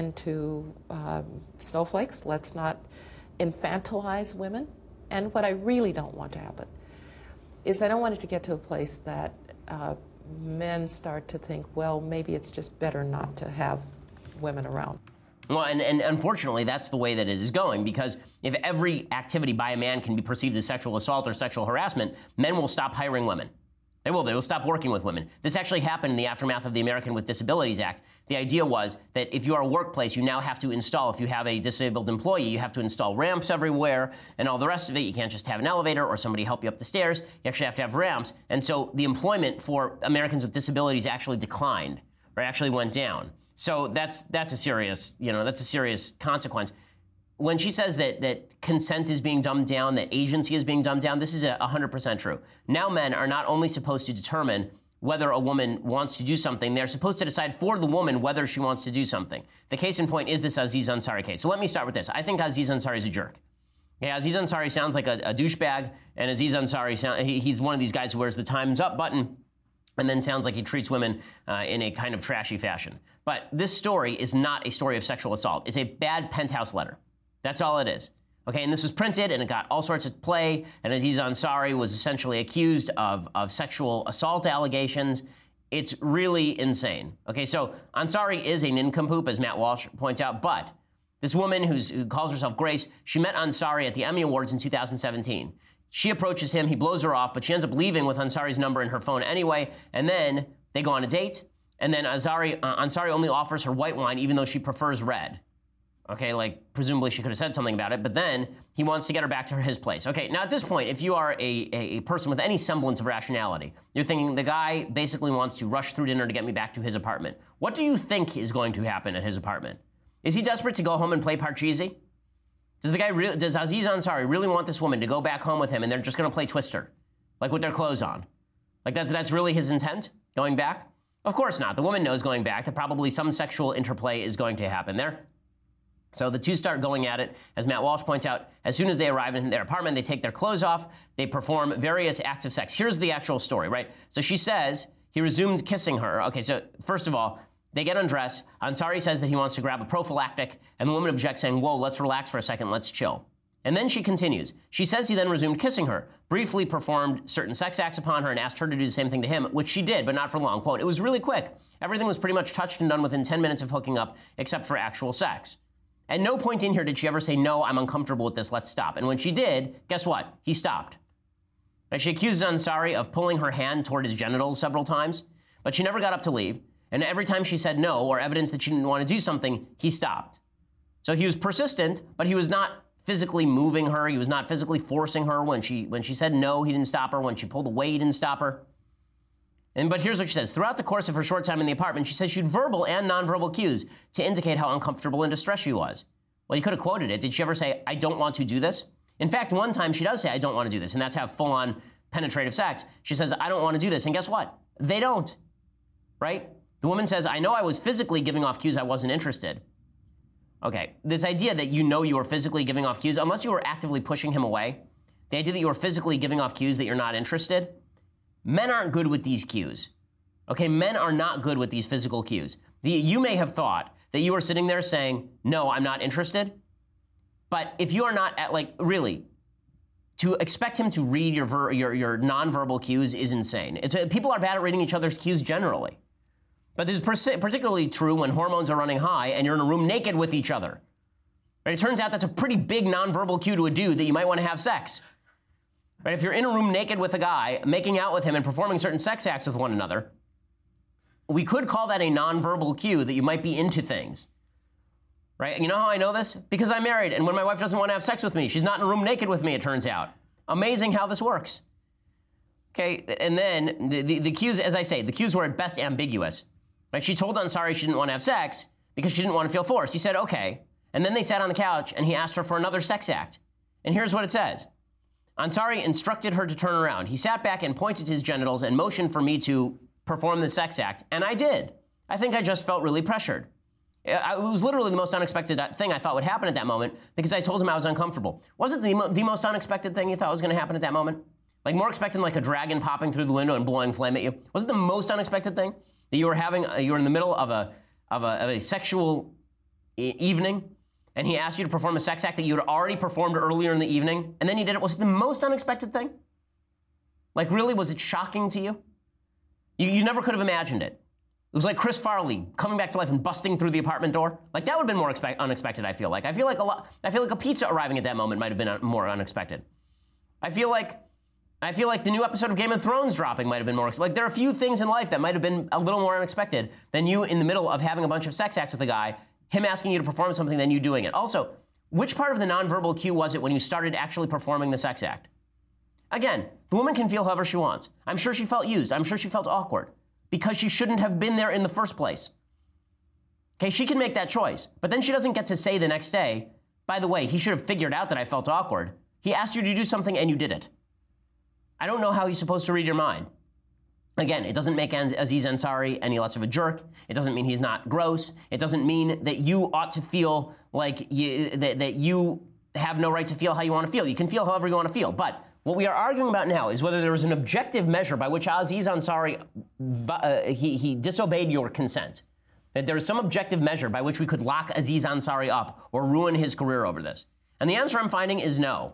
into um, snowflakes. Let's not infantilize women. And what I really don't want to happen is I don't want it to get to a place that uh, men start to think, well, maybe it's just better not to have women around. Well, and, and unfortunately, that's the way that it is going, because if every activity by a man can be perceived as sexual assault or sexual harassment, men will stop hiring women. They will. They will stop working with women. This actually happened in the aftermath of the American with Disabilities Act. The idea was that if you are a workplace, you now have to install, if you have a disabled employee, you have to install ramps everywhere and all the rest of it. You can't just have an elevator or somebody help you up the stairs. You actually have to have ramps. And so the employment for Americans with disabilities actually declined, or actually went down. So that's that's a serious, you know, that's a serious consequence. When she says that that consent is being dumbed down, that agency is being dumbed down, this is a one hundred percent true. Now men are not only supposed to determine whether a woman wants to do something, they're supposed to decide for the woman whether she wants to do something. The case in point is this Aziz Ansari case. So let me start with this. I think Aziz Ansari is a jerk. Yeah, Aziz Ansari sounds like a, a douchebag, and Aziz Ansari, sound, he, he's one of these guys who wears the Time's Up button and then sounds like he treats women uh, in a kind of trashy fashion. But this story is not a story of sexual assault. It's a bad penthouse letter. That's all it is. Okay, and this was printed, and it got all sorts of play, and Aziz Ansari was essentially accused of, of sexual assault allegations. It's really insane. Okay, so Ansari is a nincompoop, as Matt Walsh points out, but this woman who's, who calls herself Grace, she met Ansari at the Emmy Awards in two thousand seventeen. She approaches him, he blows her off, but she ends up leaving with Ansari's number in her phone anyway, and then they go on a date, and then Ansari, uh, Ansari only offers her white wine even though she prefers red. Okay, like, presumably she could have said something about it, but then he wants to get her back to his place. Okay, now at this point, if you are a, a, a person with any semblance of rationality, you're thinking the guy basically wants to rush through dinner to get me back to his apartment. What do you think is going to happen at his apartment? Is he desperate to go home and play Parcheesi? Does the guy re- does Aziz Ansari really want this woman to go back home with him and they're just going to play Twister, like with their clothes on? Like that's that's really his intent, going back? Of course not. The woman knows going back that probably some sexual interplay is going to happen there. So the two start going at it. As Matt Walsh points out, as soon as they arrive in their apartment, they take their clothes off. They perform various acts of sex. Here's the actual story, right? So she says he resumed kissing her. Okay, so first of all, they get undressed. Ansari says that he wants to grab a prophylactic, and the woman objects, saying, whoa, let's relax for a second, let's chill. And then she continues. She says he then resumed kissing her, briefly performed certain sex acts upon her, and asked her to do the same thing to him, which she did, but not for long. Quote, it was really quick. Everything was pretty much touched and done within ten minutes of hooking up, except for actual sex. At no point in here did she ever say, no, I'm uncomfortable with this, let's stop. And when she did, guess what? He stopped. Now, she accuses Ansari of pulling her hand toward his genitals several times, but she never got up to leave. And every time she said no, or evidence that she didn't want to do something, he stopped. So he was persistent, but he was not physically moving her. He was not physically forcing her. When she when she said no, he didn't stop her. When she pulled away, he didn't stop her. And but here's what she says. Throughout the course of her short time in the apartment, she says she had verbal and nonverbal cues to indicate how uncomfortable and distressed she was. Well, you could have quoted it. Did she ever say, I don't want to do this? In fact, one time she does say, I don't want to do this, and that's have full-on penetrative sex. She says, I don't want to do this, and guess what? They don't, right? The woman says, I know I was physically giving off cues I wasn't interested. Okay, this idea that you know you were physically giving off cues, unless you were actively pushing him away, the idea that you were physically giving off cues that you're not interested, men aren't good with these cues. Okay, men are not good with these physical cues. The, you may have thought that you were sitting there saying, no, I'm not interested. But if you are not, at, like, really, to expect him to read your, ver, your, your nonverbal cues is insane. It's, people are bad at reading each other's cues generally. But this is particularly true when hormones are running high and you're in a room naked with each other. Right? It turns out that's a pretty big nonverbal cue to a dude that you might want to have sex. Right? If you're in a room naked with a guy, making out with him and performing certain sex acts with one another, we could call that a nonverbal cue that you might be into things. Right? You know how I know this? Because I'm married, and when my wife doesn't want to have sex with me, she's not in a room naked with me, it turns out. Amazing how this works. Okay, and then the, the, the cues, as I say, the cues were at best ambiguous. Right? She told Ansari she didn't want to have sex because she didn't want to feel forced. He said, okay. And then they sat on the couch, and he asked her for another sex act. And here's what it says. Ansari instructed her to turn around. He sat back and pointed to his genitals and motioned for me to perform the sex act, and I did. I think I just felt really pressured. It was literally the most unexpected thing I thought would happen at that moment because I told him I was uncomfortable. Wasn't the, mo- the most unexpected thing you thought was going to happen at that moment? Like more expected like a dragon popping through the window and blowing flame at you? Was it the most unexpected thing that you were having, uh, you were in the middle of a, of a, of a sexual e- evening and he asked you to perform a sex act that you had already performed earlier in the evening and then you did it? Was it the most unexpected thing? Like really, was it shocking to you? You, you never could have imagined it. It was like Chris Farley coming back to life and busting through the apartment door. Like that would have been more expect- unexpected, I feel like. I feel like a lot, I feel like a pizza arriving at that moment might have been un- more unexpected. I feel like, I feel like the new episode of Game of Thrones dropping might have been more, like there are a few things in life that might have been a little more unexpected than you in the middle of having a bunch of sex acts with a guy, him asking you to perform something, then you doing it. Also, which part of the nonverbal cue was it when you started actually performing the sex act? Again, the woman can feel however she wants. I'm sure she felt used. I'm sure she felt awkward. Because she shouldn't have been there in the first place. Okay, she can make that choice. But then she doesn't get to say the next day, by the way, he should have figured out that I felt awkward. He asked you to do something and you did it. I don't know how he's supposed to read your mind. Again, it doesn't make Aziz Ansari any less of a jerk. It doesn't mean he's not gross. It doesn't mean that you ought to feel like you, that, that you have no right to feel how you want to feel. You can feel however you want to feel. But what we are arguing about now is whether there was an objective measure by which Aziz Ansari, uh, he, he disobeyed your consent. That there is some objective measure by which we could lock Aziz Ansari up or ruin his career over this. And the answer I'm finding is no.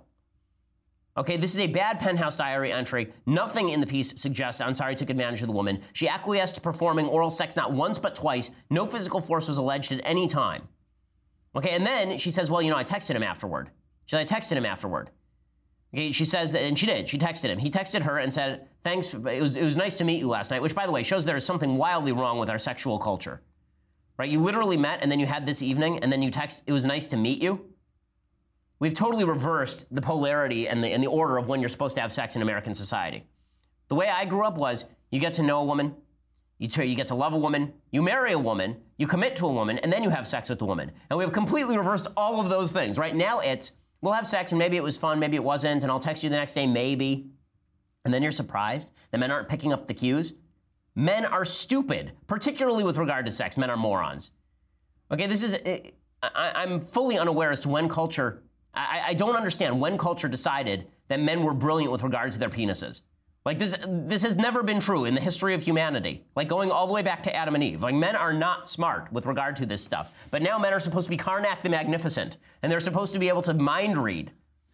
Okay, this is a bad Penthouse Diary entry. Nothing in the piece suggests Ansari took advantage of the woman. She acquiesced to performing oral sex not once but twice. No physical force was alleged at any time. Okay, and then she says, well, you know, I texted him afterward. She said, I texted him afterward. Okay, she says that, and she did. She texted him. He texted her and said, thanks, it was, it was nice to meet you last night, which, by the way, shows there is something wildly wrong with our sexual culture. Right? You literally met, and then you had this evening, and then you text, it was nice to meet you. We've totally reversed the polarity and the, and the order of when you're supposed to have sex in American society. The way I grew up was, you get to know a woman, you, t- you get to love a woman, you marry a woman, you commit to a woman, and then you have sex with the woman. And we have completely reversed all of those things. Right now it's, we'll have sex and maybe it was fun, maybe it wasn't, and I'll text you the next day, maybe. And then you're surprised that men aren't picking up the cues. Men are stupid, particularly with regard to sex. Men are morons. Okay, this is, I, I'm fully unaware as to when culture, I, I don't understand when culture decided that men were brilliant with regard to their penises. Like this, this has never been true in the history of humanity. Like going all the way back to Adam and Eve. Like men are not smart with regard to this stuff. But now men are supposed to be Karnak the Magnificent, and they're supposed to be able to mind read.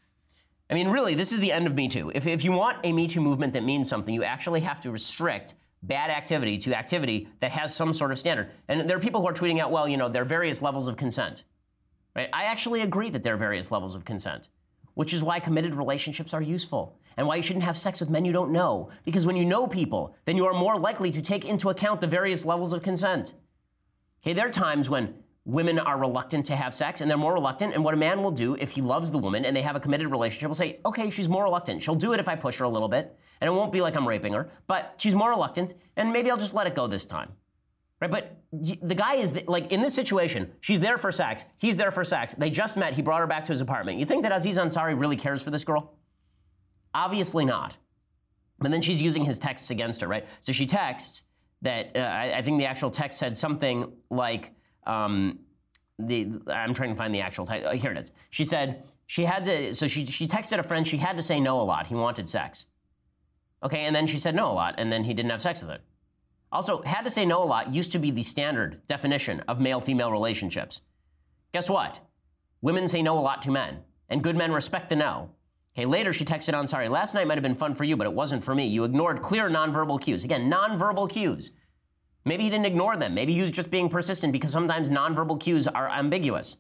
I mean, really, this is the end of Me Too. If, if you want a Me Too movement that means something, you actually have to restrict bad activity to activity that has some sort of standard. And there are people who are tweeting out, well, you know, there are various levels of consent. Right? I actually agree that there are various levels of consent, which is why committed relationships are useful. And why you shouldn't have sex with men you don't know. Because when you know people, then you are more likely to take into account the various levels of consent. Okay, there are times when women are reluctant to have sex, and they're more reluctant, and what a man will do if he loves the woman and they have a committed relationship will say, okay, she's more reluctant. She'll do it if I push her a little bit, and it won't be like I'm raping her, but she's more reluctant, and maybe I'll just let it go this time. Right? But the guy is, like, in this situation, she's there for sex, he's there for sex, they just met, he brought her back to his apartment. You think that Aziz Ansari really cares for this girl? Obviously not. But then she's using his texts against her, right? So she texts that, uh, I, I think the actual text said something like, um, the I'm trying to find the actual text. Oh, here it is. She said she had to, so she, she texted a friend, she had to say no a lot. He wanted sex. Okay, and then she said no a lot, and then he didn't have sex with her. Also, had to say no a lot used to be the standard definition of male-female relationships. Guess what? Women say no a lot to men, and good men respect the no. Okay, later she texted on, sorry, last night might have been fun for you, but it wasn't for me. You ignored clear nonverbal cues. Again, nonverbal cues. Maybe he didn't ignore them. Maybe he was just being persistent because sometimes nonverbal cues are ambiguous.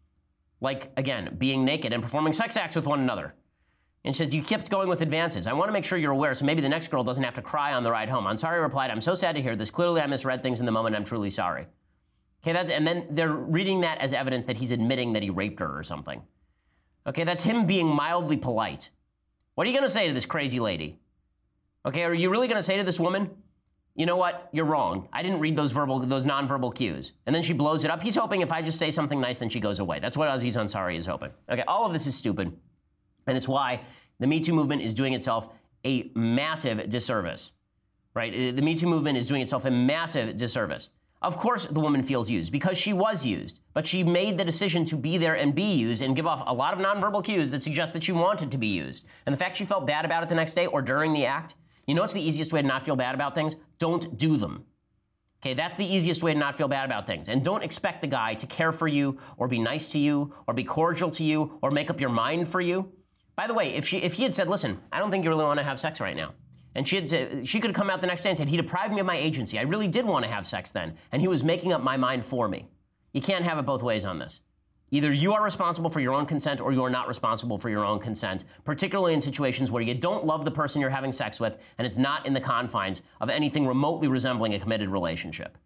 Like, again, being naked and performing sex acts with one another. And she says, you kept going with advances. I want to make sure you're aware so maybe the next girl doesn't have to cry on the ride home. Ansari replied, I'm so sad to hear this. Clearly I misread things in the moment. I'm truly sorry. Okay, that's, and then they're reading that as evidence that he's admitting that he raped her or something. Okay, that's him being mildly polite. What are you going to say to this crazy lady? Okay, are you really going to say to this woman, you know what, you're wrong. I didn't read those verbal, those nonverbal cues. And then she blows it up. He's hoping if I just say something nice, then she goes away. That's what Aziz Ansari is hoping. Okay, all of this is stupid. And it's why the Me Too movement is doing itself a massive disservice, right? The Me Too movement is doing itself a massive disservice. Of course the woman feels used because she was used, but she made the decision to be there and be used and give off a lot of nonverbal cues that suggest that she wanted to be used. And the fact she felt bad about it the next day or during the act, you know what's the easiest way to not feel bad about things? Don't do them. Okay, that's the easiest way to not feel bad about things. And don't expect the guy to care for you or be nice to you or be cordial to you or make up your mind for you. By the way, if she if he had said, listen, I don't think you really want to have sex right now. And she had said, she could have come out the next day and said, he deprived me of my agency. I really did want to have sex then. And he was making up my mind for me. You can't have it both ways on this. Either you are responsible for your own consent or you are not responsible for your own consent, particularly in situations where you don't love the person you're having sex with and it's not in the confines of anything remotely resembling a committed relationship.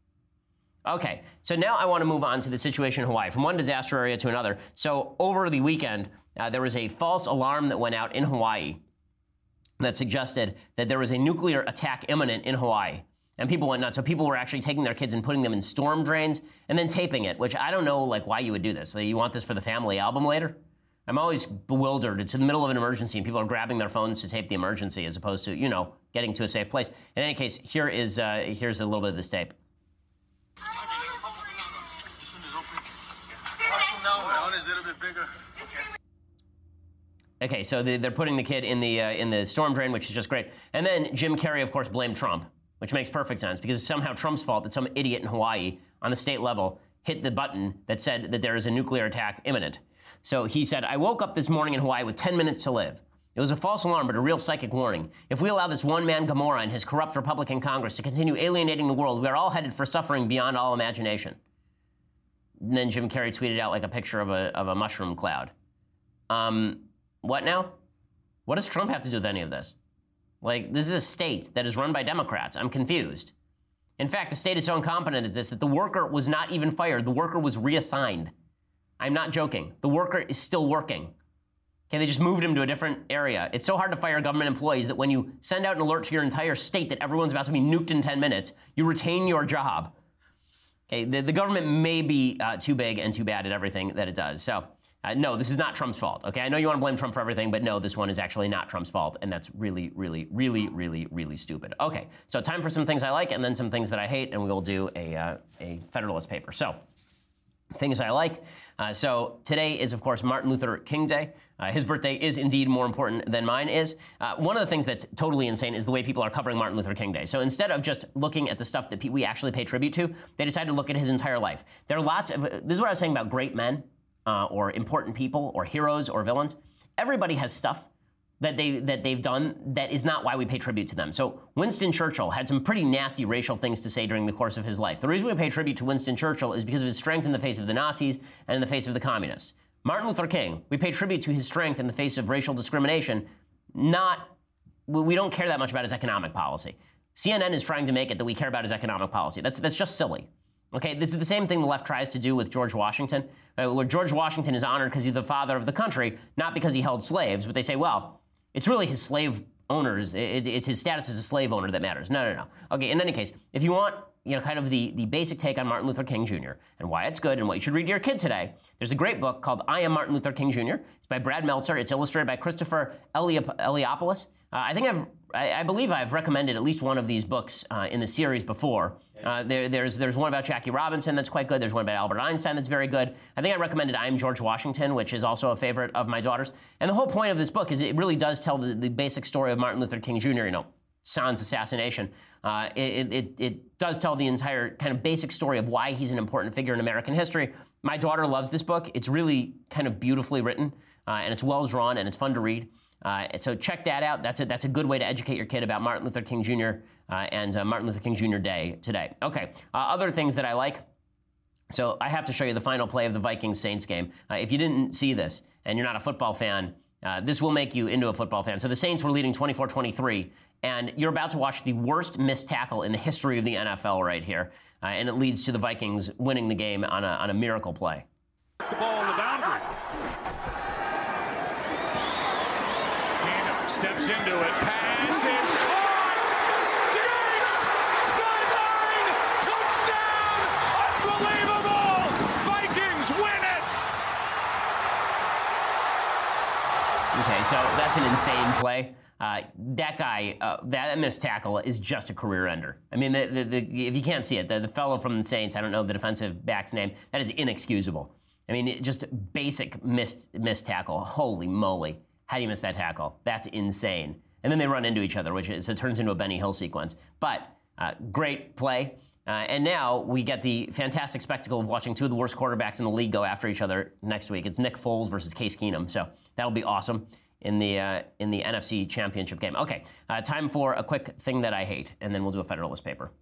Okay, so now I want to move on to the situation in Hawaii, from one disaster area to another. So over the weekend, uh, there was a false alarm that went out in Hawaii that suggested that there was a nuclear attack imminent in Hawaii. And people went nuts. So people were actually taking their kids and putting them in storm drains and then taping it, which I don't know like why you would do this. So you want this for the family album later? I'm always bewildered. It's in the middle of an emergency and people are grabbing their phones to tape the emergency as opposed to, you know, getting to a safe place. In any case, here is uh, here's a little bit of this tape. Okay, so they're putting the kid in the uh, in the storm drain, which is just great. And then Jim Carrey, of course, blamed Trump, which makes perfect sense because it's somehow Trump's fault that some idiot in Hawaii on the state level hit the button that said that there is a nuclear attack imminent. So he said, I woke up this morning in Hawaii with ten minutes to live. It was a false alarm, but a real psychic warning. If we allow this one-man Gomorrah and his corrupt Republican Congress to continue alienating the world, we are all headed for suffering beyond all imagination. And then Jim Carrey tweeted out like a picture of a, of a mushroom cloud. Um... What now? What does Trump have to do with any of this? Like, this is a state that is run by Democrats. I'm confused. In fact, the state is so incompetent at this that the worker was not even fired. The worker was reassigned. I'm not joking. The worker is still working. Okay, they just moved him to a different area. It's so hard to fire government employees that when you send out an alert to your entire state that everyone's about to be nuked in ten minutes, you retain your job. Okay, the, the government may be uh, too big and too bad at everything that it does. So, uh, no, this is not Trump's fault. Okay, I know you want to blame Trump for everything, but no, this one is actually not Trump's fault, and that's really, really, really, really, really stupid. Okay, so time for some things I like and then some things that I hate, and we will do a, uh, a Federalist paper. So, things I like. Uh, so today is, of course, Martin Luther King Day. Uh, his birthday is indeed more important than mine is. Uh, one of the things that's totally insane is the way people are covering Martin Luther King Day. So instead of just looking at the stuff that pe- we actually pay tribute to, they decided to look at his entire life. There are lots of, this is what I was saying about great men uh, or important people or heroes or villains. Everybody has stuff that they that they've done that is not why we pay tribute to them. So Winston Churchill had some pretty nasty racial things to say during the course of his life. The reason we pay tribute to Winston Churchill is because of his strength in the face of the Nazis and in the face of the communists. Martin Luther King, we pay tribute to his strength in the face of racial discrimination. Not, we don't care that much about his economic policy. C N N is trying to make it that we care about his economic policy. That's that's just silly. Okay, this is the same thing the left tries to do with George Washington, uh, where George Washington is honored because he's the father of the country, not because he held slaves, but they say, well, it's really his slave owners, it, it's his status as a slave owner that matters. No, no, no. Okay, in any case, if you want, you know, kind of the, the basic take on Martin Luther King Junior and why it's good and what you should read to your kid today, there's a great book called I Am Martin Luther King Junior It's by Brad Meltzer. It's illustrated by Christopher Eliop- Eliopoulos. Uh, I think I've, I, I believe I've recommended at least one of these books uh, in the series before. Uh, there, there's there's one about Jackie Robinson that's quite good. There's one about Albert Einstein that's very good. I think I recommended I Am George Washington, which is also a favorite of my daughters. And the whole point of this book is it really does tell the, the basic story of Martin Luther King Junior, you know, sans assassination. Uh, it, it, it does tell the entire kind of basic story of why he's an important figure in American history. My daughter loves this book. It's really kind of beautifully written, uh, and it's well drawn, and it's fun to read. Uh, so check that out. That's a, that's a good way to educate your kid about Martin Luther King Junior Uh, and uh, Martin Luther King Junior Day today. Okay, uh, other things that I like. So I have to show you the final play of the Vikings-Saints game. Uh, if you didn't see this and you're not a football fan, uh, this will make you into a football fan. So the Saints were leading twenty-four twenty-three, and you're about to watch the worst missed tackle in the history of the N F L right here. Uh, and it leads to the Vikings winning the game on a, on a miracle play. The ball on the boundary. Keenum steps into it. Pass is caught. Diggs! Sideline! Touchdown! Unbelievable! Vikings win it! Okay, so that's an insane play. Uh, that guy, uh, that missed tackle is just a career ender. I mean, the, the, the, if you can't see it, the, the fellow from the Saints, I don't know the defensive back's name, that is inexcusable. I mean, it, just basic missed, missed tackle. Holy moly. How do you miss that tackle? That's insane. And then they run into each other, which is, so it turns into a Benny Hill sequence. But uh, great play. Uh, and now we get the fantastic spectacle of watching two of the worst quarterbacks in the league go after each other next week. It's Nick Foles versus Case Keenum. So that'll be awesome in the uh, in the N F C Championship game. Okay, uh, time for a quick thing that I hate, and then we'll do a Federalist paper.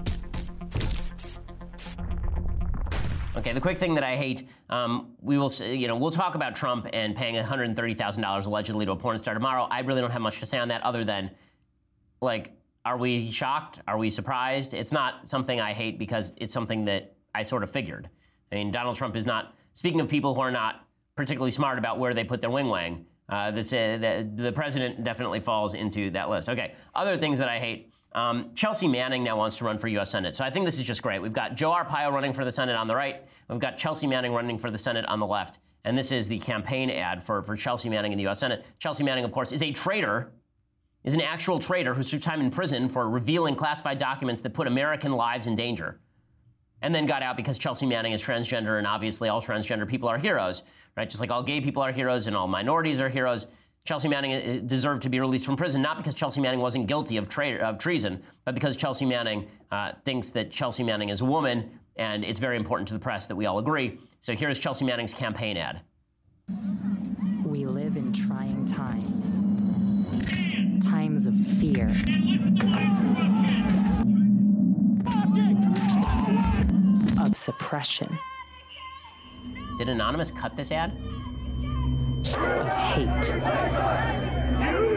Okay, the quick thing that I hate, um, we will, you know, we'll talk about Trump and paying one hundred thirty thousand dollars allegedly to a porn star tomorrow. I really don't have much to say on that other than, like, are we shocked? Are we surprised? It's not something I hate because it's something that I sort of figured. I mean, Donald Trump is not, speaking of people who are not particularly smart about where they put their wing-wang, uh, this, uh, the, the president definitely falls into that list. Okay, other things that I hate. Um, Chelsea Manning now wants to run for U S Senate. So I think this is just great. We've got Joe Arpaio running for the Senate on the right. We've got Chelsea Manning running for the Senate on the left. And this is the campaign ad for, for Chelsea Manning in the U S Senate. Chelsea Manning, of course, is a traitor, is an actual traitor who served time in prison for revealing classified documents that put American lives in danger. And then got out because Chelsea Manning is transgender, and obviously all transgender people are heroes, right? Just like all gay people are heroes and all minorities are heroes. Chelsea Manning deserved to be released from prison, not because Chelsea Manning wasn't guilty of, tra- of treason, but because Chelsea Manning uh, thinks that Chelsea Manning is a woman, and it's very important to the press that we all agree. So here's Chelsea Manning's campaign ad. We live in trying times. Times of fear. Of suppression. Did Anonymous cut this ad? Of hate.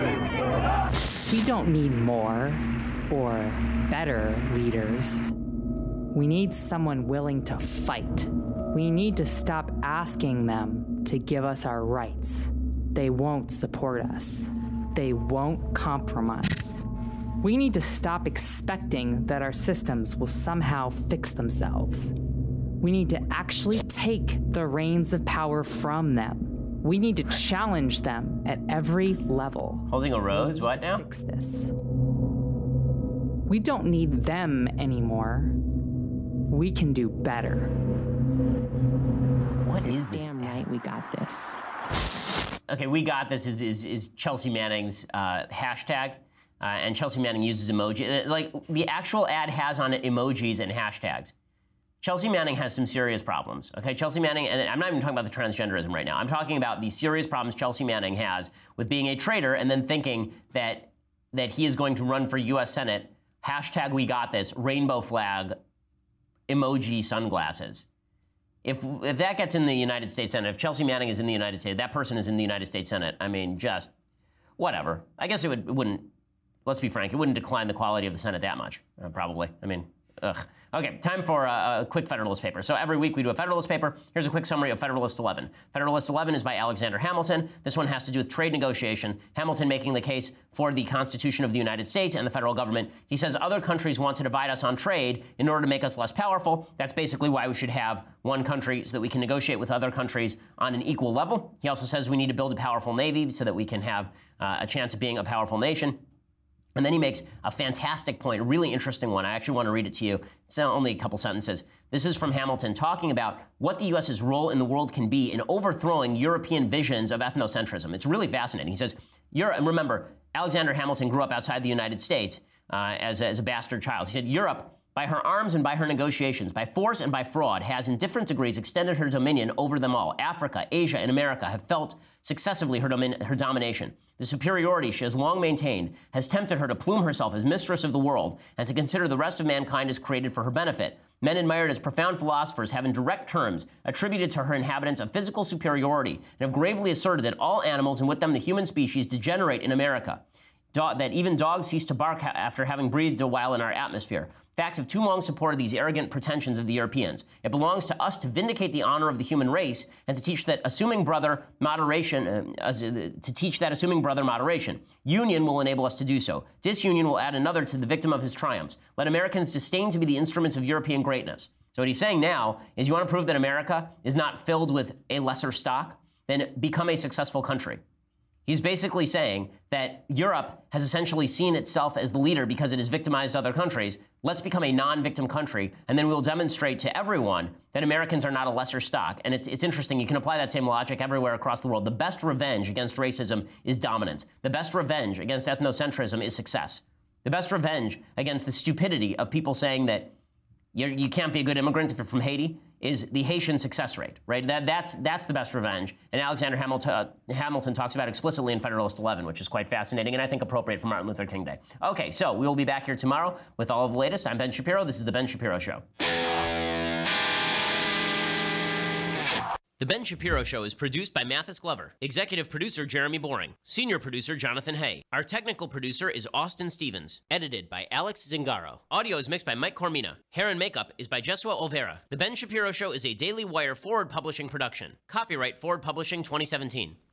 We don't need more or better leaders. We need someone willing to fight. We need to stop asking them to give us our rights. They won't support us. They won't compromise. We need to stop expecting that our systems will somehow fix themselves. We need to actually take the reins of power from them. We need to challenge them at every level. Holding a rose? What now? Fix this. We don't need them anymore. We can do better. What is this? Damn right, we got this. Okay, we got this is is, is Chelsea Manning's uh, hashtag, uh, and Chelsea Manning uses emoji. Like the actual ad has on it emojis and hashtags. Chelsea Manning has some serious problems. Okay, Chelsea Manning, and I'm not even talking about the transgenderism right now. I'm talking about the serious problems Chelsea Manning has with being a traitor and then thinking that that he is going to run for U S Senate. Hashtag we got this, rainbow flag, emoji sunglasses. If if that gets in the United States Senate, if Chelsea Manning is in the United States, that person is in the United States Senate, I mean, just whatever. I guess it, would, it wouldn't, let's be frank, it wouldn't decline the quality of the Senate that much, uh, probably. I mean, ugh. Okay, time for a, a quick Federalist paper. So every week we do a Federalist paper. Here's a quick summary of Federalist eleven. Federalist eleven is by Alexander Hamilton. This one has to do with trade negotiation. Hamilton making the case for the Constitution of the United States and the federal government. He says other countries want to divide us on trade in order to make us less powerful. That's basically why we should have one country so that we can negotiate with other countries on an equal level. He also says we need to build a powerful navy so that we can have uh, a chance of being a powerful nation. And then he makes a fantastic point, a really interesting one. I actually want to read it to you. It's only a couple sentences. This is from Hamilton talking about what the U S's role in the world can be in overthrowing European visions of ethnocentrism. It's really fascinating. He says, Europe, and remember, Alexander Hamilton grew up outside the United States uh, as, a, as a bastard child. He said, Europe, by her arms and by her negotiations, by force and by fraud, has in different degrees extended her dominion over them all. Africa, Asia, and America have felt successively her, domin- her domination. The superiority she has long maintained has tempted her to plume herself as mistress of the world and to consider the rest of mankind as created for her benefit. Men admired as profound philosophers have in direct terms attributed to her inhabitants a physical superiority and have gravely asserted that all animals and with them the human species degenerate in America. Do- that even dogs cease to bark ha- after having breathed a while in our atmosphere. Facts have too long supported these arrogant pretensions of the Europeans. It belongs to us to vindicate the honor of the human race and to teach that assuming brother moderation, uh, uh, to teach that assuming brother moderation. Union will enable us to do so. Disunion will add another to the victim of his triumphs. Let Americans disdain to be the instruments of European greatness. So what he's saying now is you want to prove that America is not filled with a lesser stock? Then become a successful country. He's basically saying that Europe has essentially seen itself as the leader because it has victimized other countries. Let's become a non-victim country, and then we'll demonstrate to everyone that Americans are not a lesser stock. And it's, it's interesting. You can apply that same logic everywhere across the world. The best revenge against racism is dominance. The best revenge against ethnocentrism is success. The best revenge against the stupidity of people saying that you're, you can't be a good immigrant if you're from Haiti is the Haitian success rate, right? That, that's, that's the best revenge. And Alexander Hamilton, uh, Hamilton talks about it explicitly in Federalist eleven, which is quite fascinating and I think appropriate for Martin Luther King Day. Okay, so we will be back here tomorrow with all of the latest. I'm Ben Shapiro. This is The Ben Shapiro Show. The Ben Shapiro Show is produced by Mathis Glover, executive producer Jeremy Boring, senior producer Jonathan Hay. Our technical producer is Austin Stevens, edited by Alex Zingaro. Audio is mixed by Mike Cormina. Hair and makeup is by Jesua Olvera. The Ben Shapiro Show is a Daily Wire Forward Publishing production. Copyright Forward Publishing twenty seventeen.